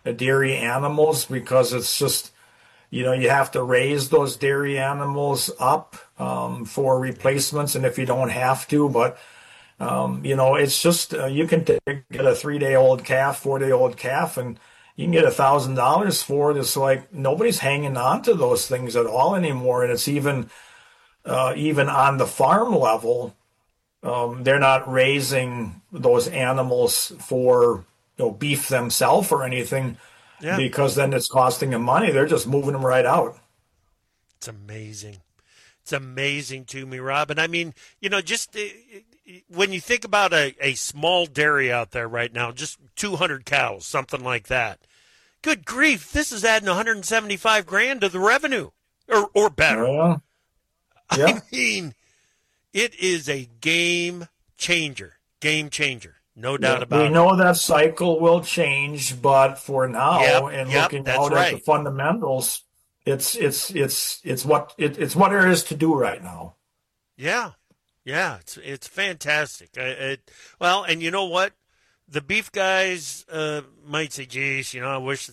the dairy animals, because it's just, you know, you have to raise those dairy animals up um, for replacements, and if you don't have to, but um, you know, it's just uh, you can take, get a three-day-old calf, four-day-old calf, and you can get a thousand dollars for it. It's like nobody's hanging on to those things at all anymore, and it's even uh, even on the farm level, um, they're not raising those animals for, you know, beef themselves or anything, yeah. because then it's costing them money. They're just moving them right out. It's amazing. It's amazing to me, Robin. I mean, you know, just uh, when you think about a, a small dairy out there right now, just two hundred cows, something like that. Good grief, this is adding one hundred seventy-five grand to the revenue, or or better. Yeah. Yeah. I mean, it is a game changer, game changer, no doubt yeah, about we it. We know that cycle will change, but for now, yep, and yep, looking out right. at the fundamentals, it's it's it's it's what it, it's what there is to do right now. Yeah, yeah, it's it's fantastic. It, it, well, and you know what? The beef guys uh, might say, geez, you know, I wish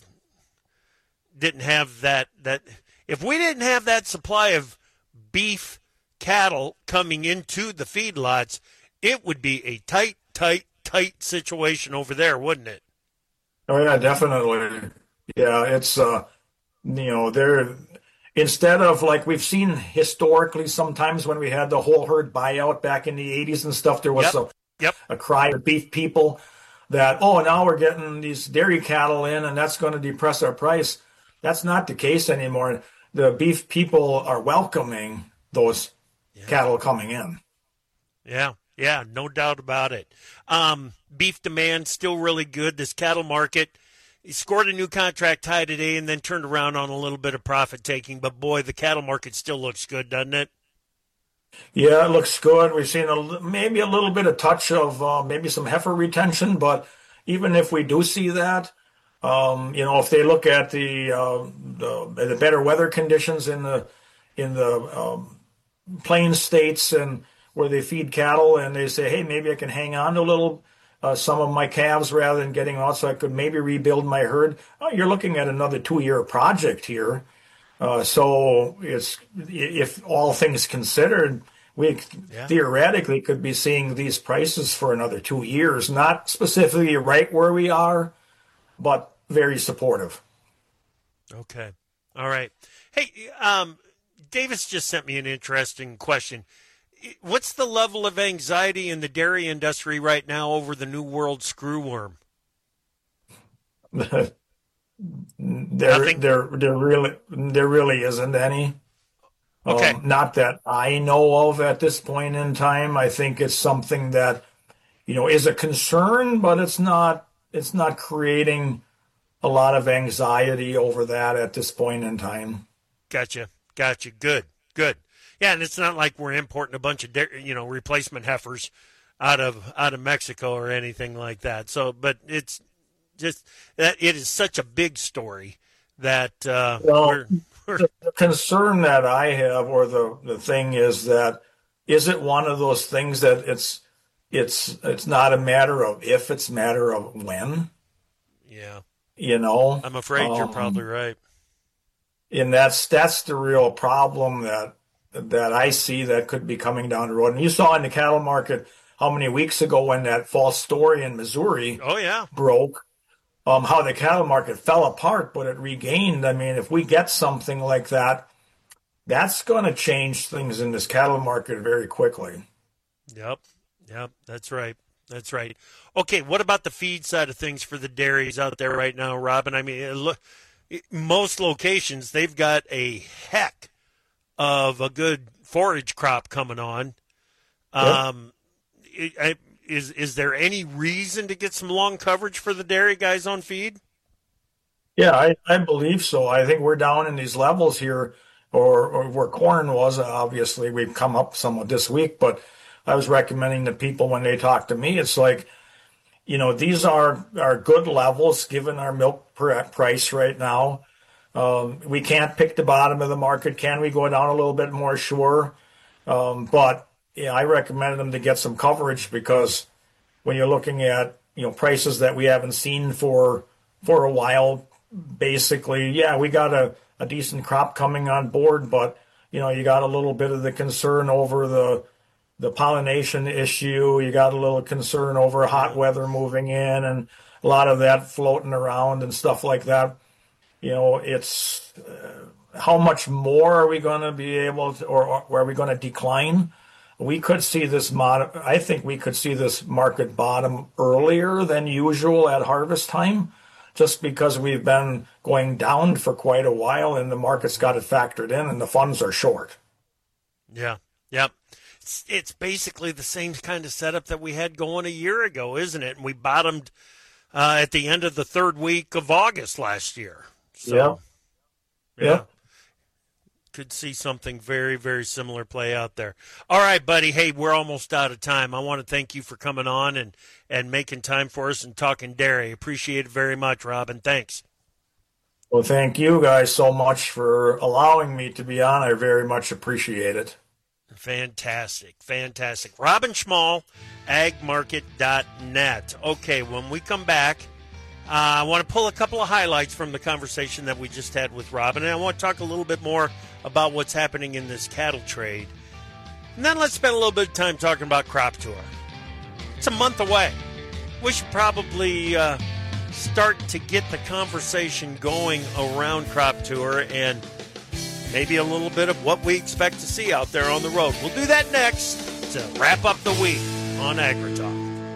didn't have that, that. If we didn't have that supply of beef cattle coming into the feedlots, it would be a tight, tight, tight situation over there, wouldn't it? Oh, yeah, definitely. Yeah, it's, uh, you know, they're, instead of like we've seen historically sometimes when we had the whole herd buyout back in the eighties and stuff, there was yep. a, yep. a cry of beef people that, oh, now we're getting these dairy cattle in and that's going to depress our price. That's not the case anymore. The beef people are welcoming those yeah. cattle coming in. Yeah, yeah, no doubt about it. Um, beef demand still really good. This cattle market, he scored a new contract high today and then turned around on a little bit of profit taking. But, boy, the cattle market still looks good, doesn't it? Yeah, it looks good. We've seen a, maybe a little bit of touch of uh, maybe some heifer retention, but even if we do see that, um, you know, if they look at the, uh, the the better weather conditions in the in the um, plain states and where they feed cattle, and they say, hey, maybe I can hang on to a little uh, some of my calves rather than getting out, so I could maybe rebuild my herd. Oh, you're looking at another two-year project here. Uh, so it's, if all things considered, we yeah. theoretically could be seeing these prices for another two years, not specifically right where we are, but very supportive. Okay. All right. Hey, um, Davis just sent me an interesting question. What's the level of anxiety in the dairy industry right now over the New World screwworm? There, there, there really, there really isn't any. Okay. Um, not that I know of at this point in time. I think it's something that, you know, is a concern, but it's not. It's not creating a lot of anxiety over that at this point in time. Gotcha, gotcha. Good, good. Yeah, and it's not like we're importing a bunch of, you know, replacement heifers out of out of Mexico or anything like that. So, but it's just that it is such a big story that uh, well, we're, we're the concern that I have, or the the thing is that, is it one of those things that it's it's it's not a matter of if, it's a matter of when. Yeah, you know, I'm afraid um, you're probably right. And that's that's the real problem that that I see that could be coming down the road. And you saw in the cattle market how many weeks ago when that false story in Missouri oh, yeah. broke, um, how the cattle market fell apart, but it regained. I mean, if we get something like that, that's going to change things in this cattle market very quickly. Yep, yep, that's right. That's right. Okay, what about the feed side of things for the dairies out there right now, Robin? I mean, look, most locations, they've got a heck of a good forage crop coming on. Um, it, I, is is there any reason to get some long coverage for the dairy guys on feed? Yeah, I, I believe so. I think we're down in these levels here, or, or where corn was. Obviously, we've come up somewhat this week, but I was recommending to people when they talk to me, it's like, you know, these are, are good levels given our milk price right now. Um, we can't pick the bottom of the market. Can we go down a little bit more? Sure. Um, but yeah, I recommended them to get some coverage, because when you're looking at, you know, prices that we haven't seen for for a while. Basically, yeah, we got a, a decent crop coming on board, but, you know, you got a little bit of the concern over the the pollination issue. You got a little concern over hot weather moving in and a lot of that floating around and stuff like that. You know, it's uh, how much more are we going to be able to, or, or are we going to decline? We could see this mod. I think we could see this market bottom earlier than usual at harvest time, just because we've been going down for quite a while and the market's got it factored in and the funds are short. Yeah, yep. It's, it's basically the same kind of setup that we had going a year ago, isn't it? And we bottomed uh, at the end of the third week of August last year. So, yeah. yeah. Yeah. Could see something very, very similar play out there. All right, buddy. Hey, we're almost out of time. I want to thank you for coming on and, and making time for us and talking dairy. Appreciate it very much, Robin. Thanks. Well, thank you guys so much for allowing me to be on. I very much appreciate it. Fantastic. Fantastic. Robin Schmall, ag market dot net. Okay, when we come back, Uh, I want to pull a couple of highlights from the conversation that we just had with Robin, and I want to talk a little bit more about what's happening in this cattle trade. And then let's spend a little bit of time talking about Crop Tour. It's a month away. We should probably uh, start to get the conversation going around Crop Tour and maybe a little bit of what we expect to see out there on the road. We'll do that next to wrap up the week on AgriTalk.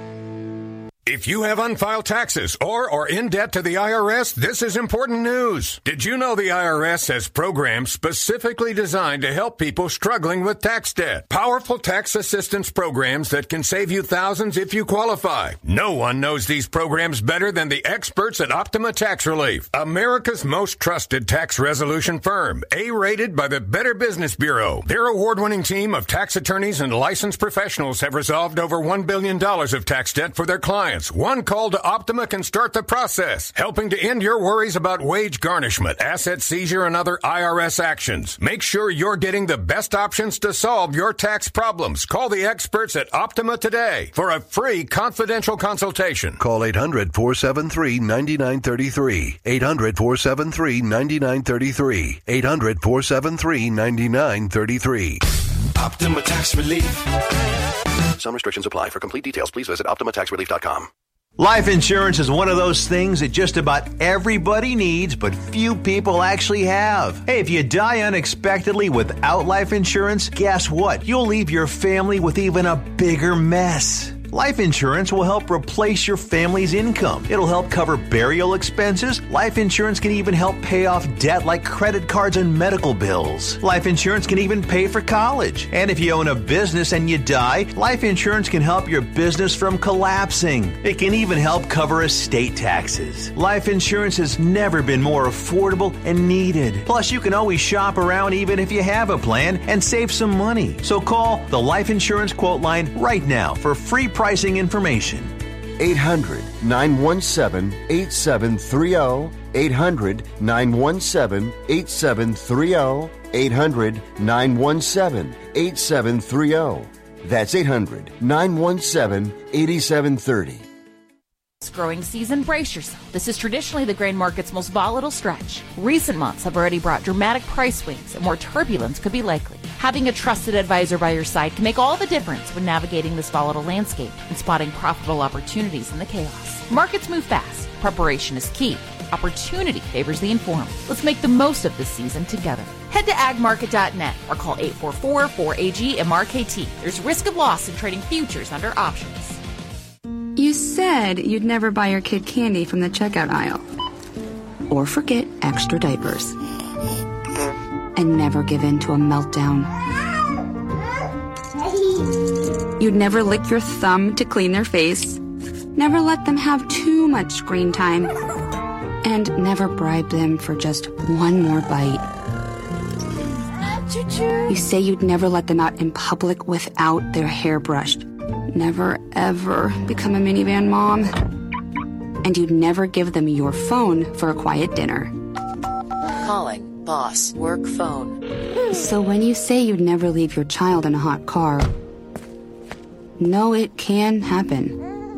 If you have unfiled taxes or are in debt to the I R S, this is important news. Did you know the I R S has programs specifically designed to help people struggling with tax debt? Powerful tax assistance programs that can save you thousands if you qualify. No one knows these programs better than the experts at Optima Tax Relief, America's most trusted tax resolution firm, A-rated by the Better Business Bureau. Their award-winning team of tax attorneys and licensed professionals have resolved over one billion dollars of tax debt for their clients. One call to Optima can start the process, helping to end your worries about wage garnishment, asset seizure, and other I R S actions. Make sure you're getting the best options to solve your tax problems. Call the experts at Optima today for a free confidential consultation. Call eight hundred, four seven three, nine nine three three. eight hundred, four seven three, nine nine three three. eight hundred, four seven three, nine nine three three. Optima Tax Relief. Some restrictions apply. For complete details, please visit Optima Tax Relief dot com. Life insurance is one of those things that just about everybody needs, but few people actually have. Hey, if you die unexpectedly without life insurance, guess what? You'll leave your family with even a bigger mess. Life insurance will help replace your family's income. It'll help cover burial expenses. Life insurance can even help pay off debt like credit cards and medical bills. Life insurance can even pay for college. And if you own a business and you die, life insurance can help your business from collapsing. It can even help cover estate taxes. Life insurance has never been more affordable and needed. Plus, you can always shop around even if you have a plan and save some money. So call the Life Insurance Quote Line right now for free pricing information. eight hundred, nine one seven, eight seven three zero. eight hundred, nine one seven, eight seven three zero. eight hundred, nine one seven, eight seven three zero. That's eight hundred, nine one seven, eight seven three zero. Growing season, brace yourself. This is traditionally the grain market's most volatile stretch. Recent months have already brought dramatic price swings, and more turbulence could be likely. Having a trusted advisor by your side can make all the difference when navigating this volatile landscape and spotting profitable opportunities in the chaos. Markets move fast. Preparation is key. Opportunity favors the informed. Let's make the most of this season together. Head to ag market dot net or call eight four four, four A G M R K T. There's risk of loss in trading futures under options. You said you'd never buy your kid candy from the checkout aisle. Or forget extra diapers. And never give in to a meltdown. You'd never lick your thumb to clean their face. Never let them have too much screen time. And never bribe them for just one more bite. You say you'd never let them out in public without their hair brushed. Never, ever become a minivan mom. And you'd never give them your phone for a quiet dinner. Calling boss work phone. So when you say you'd never leave your child in a hot car, know it can happen.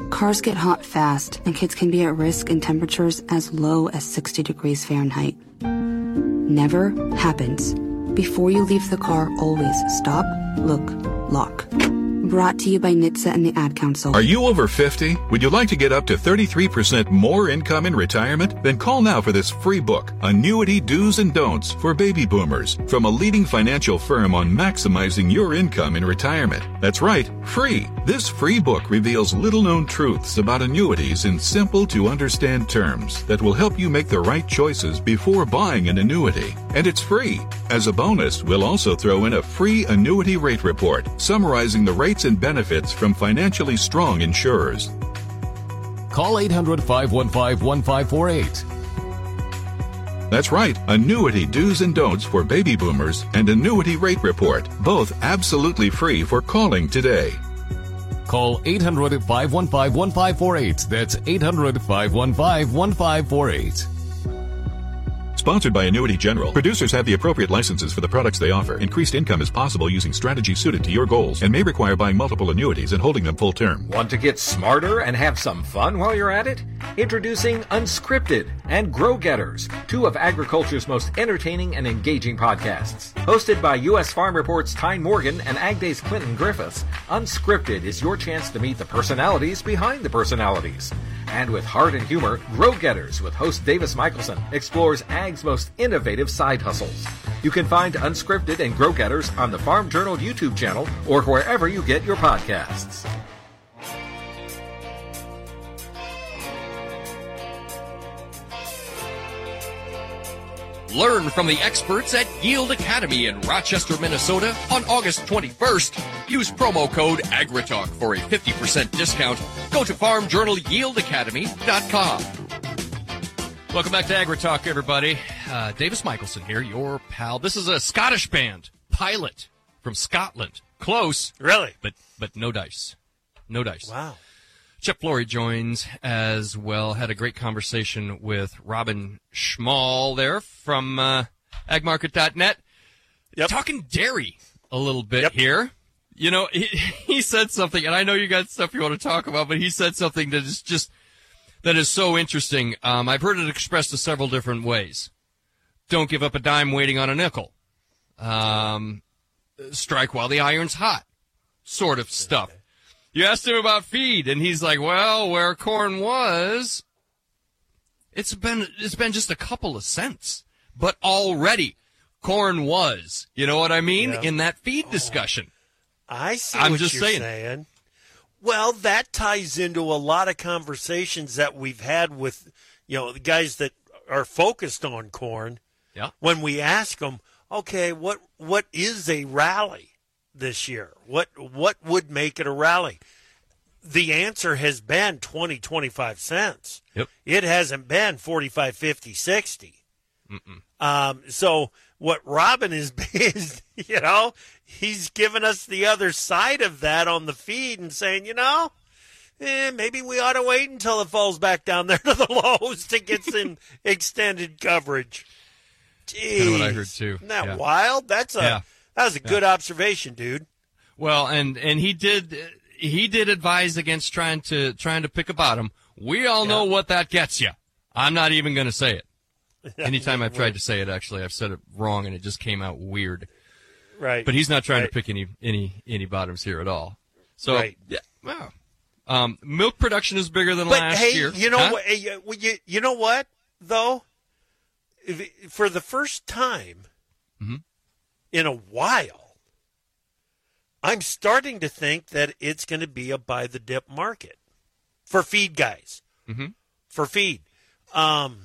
Cars get hot fast, and kids can be at risk in temperatures as low as sixty degrees Fahrenheit. Never happens. Before you leave the car, always stop, look, lock. Brought to you by N H T S A and the Ad Council. Are you over fifty? Would you like to get up to thirty-three percent more income in retirement? Then call now for this free book, Annuity Do's and Don'ts for Baby Boomers, from a leading financial firm on maximizing your income in retirement. That's right, free. This free book reveals little-known truths about annuities in simple-to-understand terms that will help you make the right choices before buying an annuity. And it's free. As a bonus, we'll also throw in a free annuity rate report summarizing the rates and benefits from financially strong insurers. Call eight hundred, five one five, one five four eight. That's right, Annuity Do's and Don'ts for Baby Boomers and Annuity Rate Report, both absolutely free for calling today. Call eight hundred, five one five, one five four eight. That's eight hundred, five one five, one five four eight. Sponsored by Annuity General. Producers have the appropriate licenses for the products they offer. Increased income is possible using strategies suited to your goals and may require buying multiple annuities and holding them full term. Want to get smarter and have some fun while you're at it? Introducing Unscripted and Grow Getters, two of agriculture's most entertaining and engaging podcasts. Hosted by U S Farm Report's Tyne Morgan and Ag Day's Clinton Griffiths, Unscripted is your chance to meet the personalities behind the personalities. And with heart and humor, Grow Getters with host Davis Michelson explores ag's most innovative side hustles. You can find Unscripted and Grow Getters on the Farm Journal YouTube channel or wherever you get your podcasts. Learn from the experts at Yield Academy in Rochester, Minnesota on August twenty-first. Use promo code AgriTalk for a fifty percent discount. Go to farm journal yield academy dot com. Welcome back to AgriTalk, everybody. Uh, Davis Michelson here, your pal. This is a Scottish band, Pilot, from Scotland. Close. Really? But but no dice. No dice. Wow. Chuck Flory joins as well. Had a great conversation with Robin Schmall there from uh, ag market dot net. Yep. Talking dairy a little bit yep. here. You know, he, he said something, and I know you got stuff you want to talk about, but he said something that is just, that is so interesting. Um, I've heard it expressed in several different ways. Don't give up a dime waiting on a nickel. Um, strike while the iron's hot. Sort of stuff. Okay. You asked him about feed, and he's like, well, where corn was, it's been it's been just a couple of cents. But already, corn was. You know what I mean? Yeah. In that feed discussion. Oh, I see I'm what just you're saying. saying. Well, that ties into a lot of conversations that we've had with, you know, the guys that are focused on corn. Yeah. When we ask them, okay, what what is a rally this year? What what would make it a rally? The answer has been twenty, twenty-five cents. Yep. It hasn't been forty-five, fifty, sixty. Mm-mm. Um, so what Robin is, is, you know, he's giving us the other side of that on the feed and saying, you know, eh, maybe we ought to wait until it falls back down there to the lows to get some extended coverage. Jeez. Kind of what I heard too. Isn't that yeah. wild? That's a yeah. that was a good yeah. observation, dude. Well, and and he did he did advise against trying to trying to pick a bottom. We all yeah. know what that gets you. I'm not even going to say it. Anytime I've tried to say it, actually, I've said it wrong, and it just came out weird. Right. But he's not trying right. to pick any any any bottoms here at all. So, right. yeah, well, um, milk production is bigger than but last hey, year. You know huh? what? Hey, you, you know what though? If, for the first time mm-hmm. in a while, I'm starting to think that it's going to be a buy the dip market for feed guys. Mm-hmm. For feed. Um,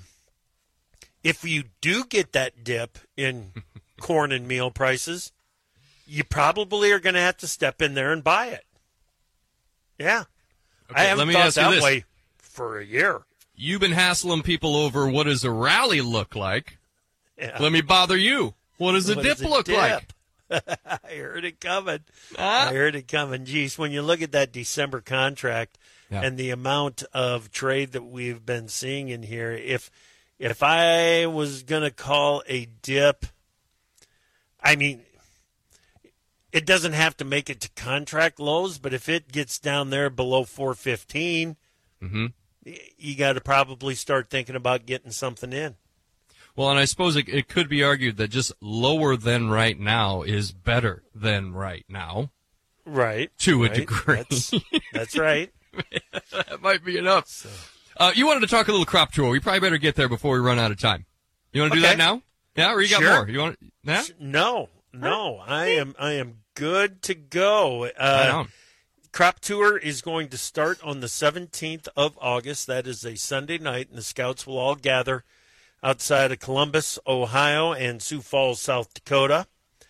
if you do get that dip in corn and meal prices, you probably are going to have to step in there and buy it. Yeah. Okay, I haven't let me thought ask you that this. way for a year. You've been hassling people over what does a rally look like. Yeah. Let me bother you. What does a What dip does a look dip? like? I heard it coming. Huh? I heard it coming. Geez, when you look at that December contract yeah. and the amount of trade that we've been seeing in here, if if I was going to call a dip, I mean, it doesn't have to make it to contract lows, but if it gets down there below four fifteen, mm-hmm. you got to probably start thinking about getting something in. Well, and I suppose it, it could be argued that just lower than right now is better than right now. Right. To right. a degree. That's, that's right. That might be enough. So. Uh, you wanted to talk a little crop tour. We probably better get there before we run out of time. You want to okay. do that now? Yeah, or you got sure. more? You want? Yeah? No, no. I am. I am good to go. Uh, crop tour is going to start on the seventeenth of August. That is a Sunday night, and the scouts will all gather outside of Columbus, Ohio, and Sioux Falls, South Dakota.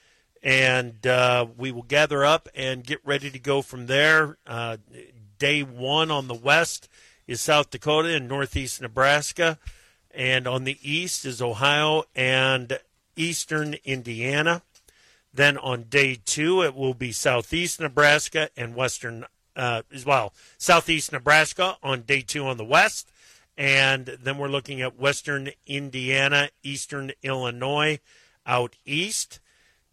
And uh, we will gather up and get ready to go from there. Uh, day one on the west is South Dakota and northeast Nebraska. And on the east is Ohio and eastern Indiana. Then on day two, it will be southeast Nebraska and western, uh, as well, southeast Nebraska on day two on the west. And then we're looking at western Indiana, eastern Illinois out east.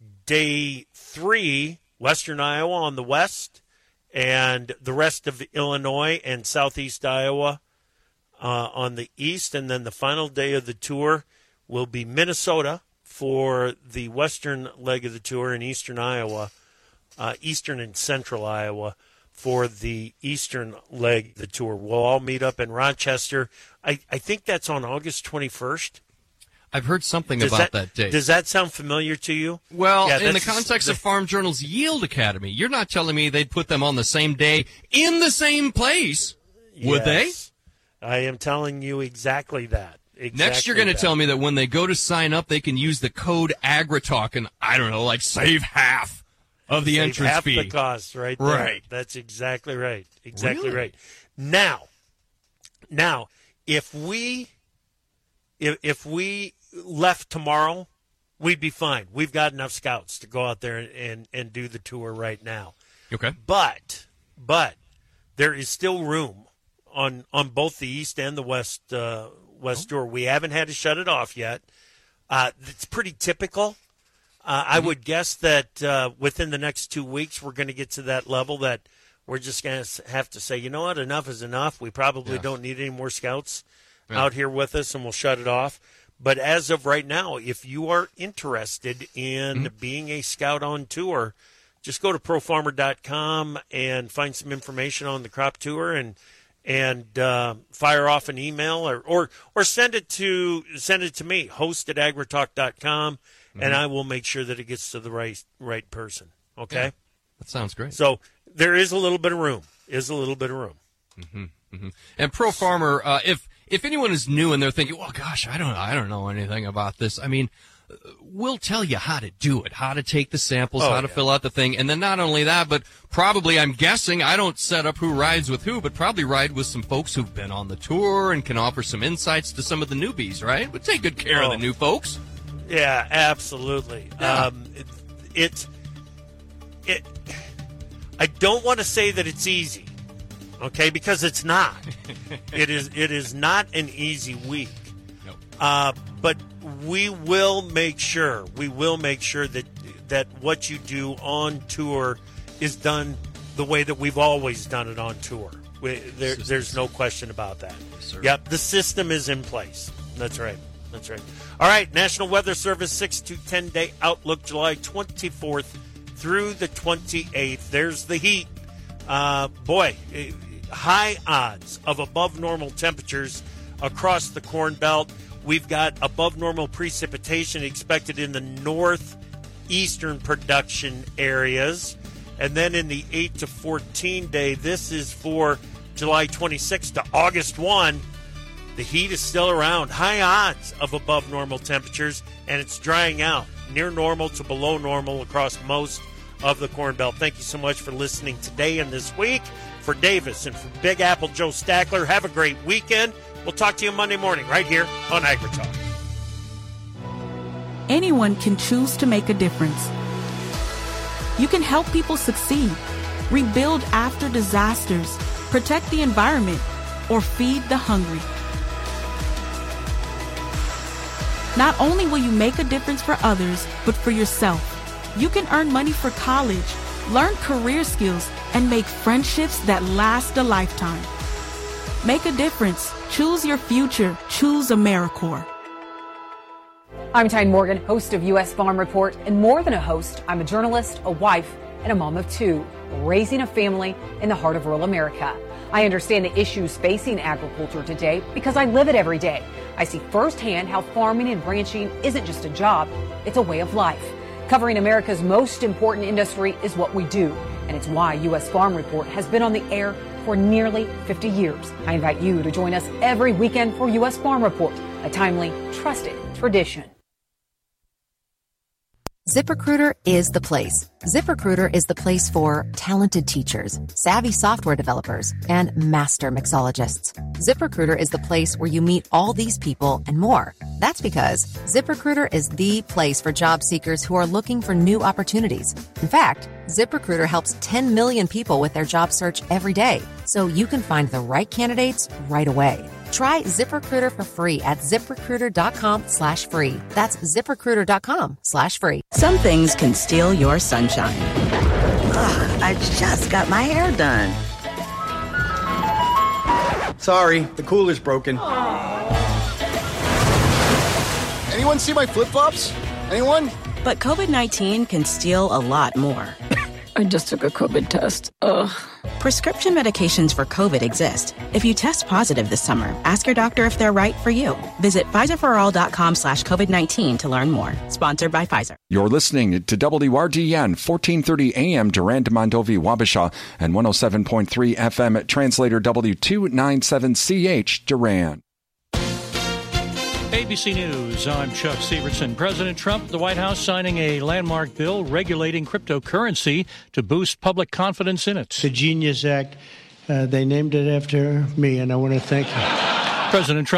Day three, western Iowa on the west, and the rest of Illinois and southeast Iowa uh, on the east. And then the final day of the tour will be Minnesota for the western leg of the tour, and eastern Iowa, uh, eastern and central Iowa for the eastern leg of the tour. We'll all meet up in Rochester. I, I think that's on August twenty-first. I've heard something does about that, that date. Does that sound familiar to you? Well, yeah, in the context the, of Farm Journal's Yield Academy, you're not telling me they'd put them on the same day in the same place, would yes, they? I am telling you exactly that. Exactly Next, you're going to that. tell me that when they go to sign up, they can use the code AgriTalk and, I don't know, like save half of the save entrance half fee. the cost, right there. Right. That's exactly right. Exactly really? right. Now, now, if we, if, if we left tomorrow, we'd be fine. We've got enough scouts to go out there and, and, and do the tour right now. Okay. But, but there is still room on, on both the east and the west, uh, west tour. We haven't had to shut it off yet. Uh, it's pretty typical. Uh, I would guess that uh, within the next two weeks, we're going to get to that level that we're just going to have to say, you know what, enough is enough. We probably yeah. don't need any more scouts yeah. out here with us, and we'll shut it off. But as of right now, if you are interested in mm-hmm. being a scout on tour, just go to pro farmer dot com and find some information on the crop tour and and uh, fire off an email or, or or send it to send it to me, host at agritalk dot com. And I will make sure that it gets to the right right person. Okay, yeah, that sounds great. So there is a little bit of room. Is a little bit of room. Mm-hmm, mm-hmm. And Pro Farmer, uh, if if anyone is new and they're thinking, "Well, gosh, I don't I don't know anything about this," I mean, we'll tell you how to do it, how to take the samples, oh, how to yeah. fill out the thing, and then not only that, but probably I'm guessing I don't set up who rides with who, but probably ride with some folks who've been on the tour and can offer some insights to some of the newbies. Right? But take good care oh. of the new folks. Yeah, absolutely. Yeah. Um, it, it, it, I don't want to say that it's easy, okay, because it's not. it is. It is not an easy week. Nope. Uh, but we will make sure. We will make sure that that what you do on tour is done the way that we've always done it on tour. We, there, there's no question about that. Yes, yep, the system is in place. That's right. That's right. All right, National Weather Service six to ten day outlook, July twenty-fourth through the twenty-eighth. There's the heat. Uh, boy, high odds of above normal temperatures across the Corn Belt. We've got above normal precipitation expected in the northeastern production areas. And then in the eight to fourteen day, this is for July twenty-sixth to August first. The heat is still around. High odds of above normal temperatures, and it's drying out. Near normal to below normal across most of the Corn Belt. Thank you so much for listening today and this week. For Davis and for Big Apple Joe Stackler, have a great weekend. We'll talk to you Monday morning right here on AgriTalk. Anyone can choose to make a difference. You can help people succeed, rebuild after disasters, protect the environment, or feed the hungry. Not only will you make a difference for others, but for yourself. You can earn money for college, learn career skills, and make friendships that last a lifetime. Make a difference. Choose your future. Choose AmeriCorps. I'm Tyne Morgan, host of U S Farm Report, and more than a host, I'm a journalist, a wife, and a mom of two, raising a family in the heart of rural America. I understand the issues facing agriculture today because I live it every day. I see firsthand how farming and ranching isn't just a job, it's a way of life. Covering America's most important industry is what we do, and it's why U S Farm Report has been on the air for nearly fifty years. I invite you to join us every weekend for U S Farm Report, a timely, trusted tradition. ZipRecruiter is the place. ZipRecruiter is the place for talented teachers, savvy software developers, and master mixologists. ZipRecruiter is the place where you meet all these people and more. That's because ZipRecruiter is the place for job seekers who are looking for new opportunities. In fact, ZipRecruiter helps ten million people with their job search every day, so you can find the right candidates right away. Try ZipRecruiter for free at ZipRecruiter.com slash free. That's ZipRecruiter.com slash free. Some things can steal your sunshine. Ugh, I just got my hair done. Sorry, the cooler's broken. Anyone see my flip-flops? Anyone? But COVID nineteen can steal a lot more. I just took a COVID test. Ugh. Prescription medications for COVID exist. If you test positive this summer, ask your doctor if they're right for you. Visit Pfizerforall.com slash COVID-19 to learn more. Sponsored by Pfizer. You're listening to W R D N, fourteen thirty A M, Durand, Mondovi, Wabasha, and one oh seven point three F M, Translator W two ninety-seven C H, Durand. A B C News, I'm Chuck Severson. President Trump at the White House signing a landmark bill regulating cryptocurrency to boost public confidence in it. The Genius Act, uh, they named it after me, and I want to thank you. President Trump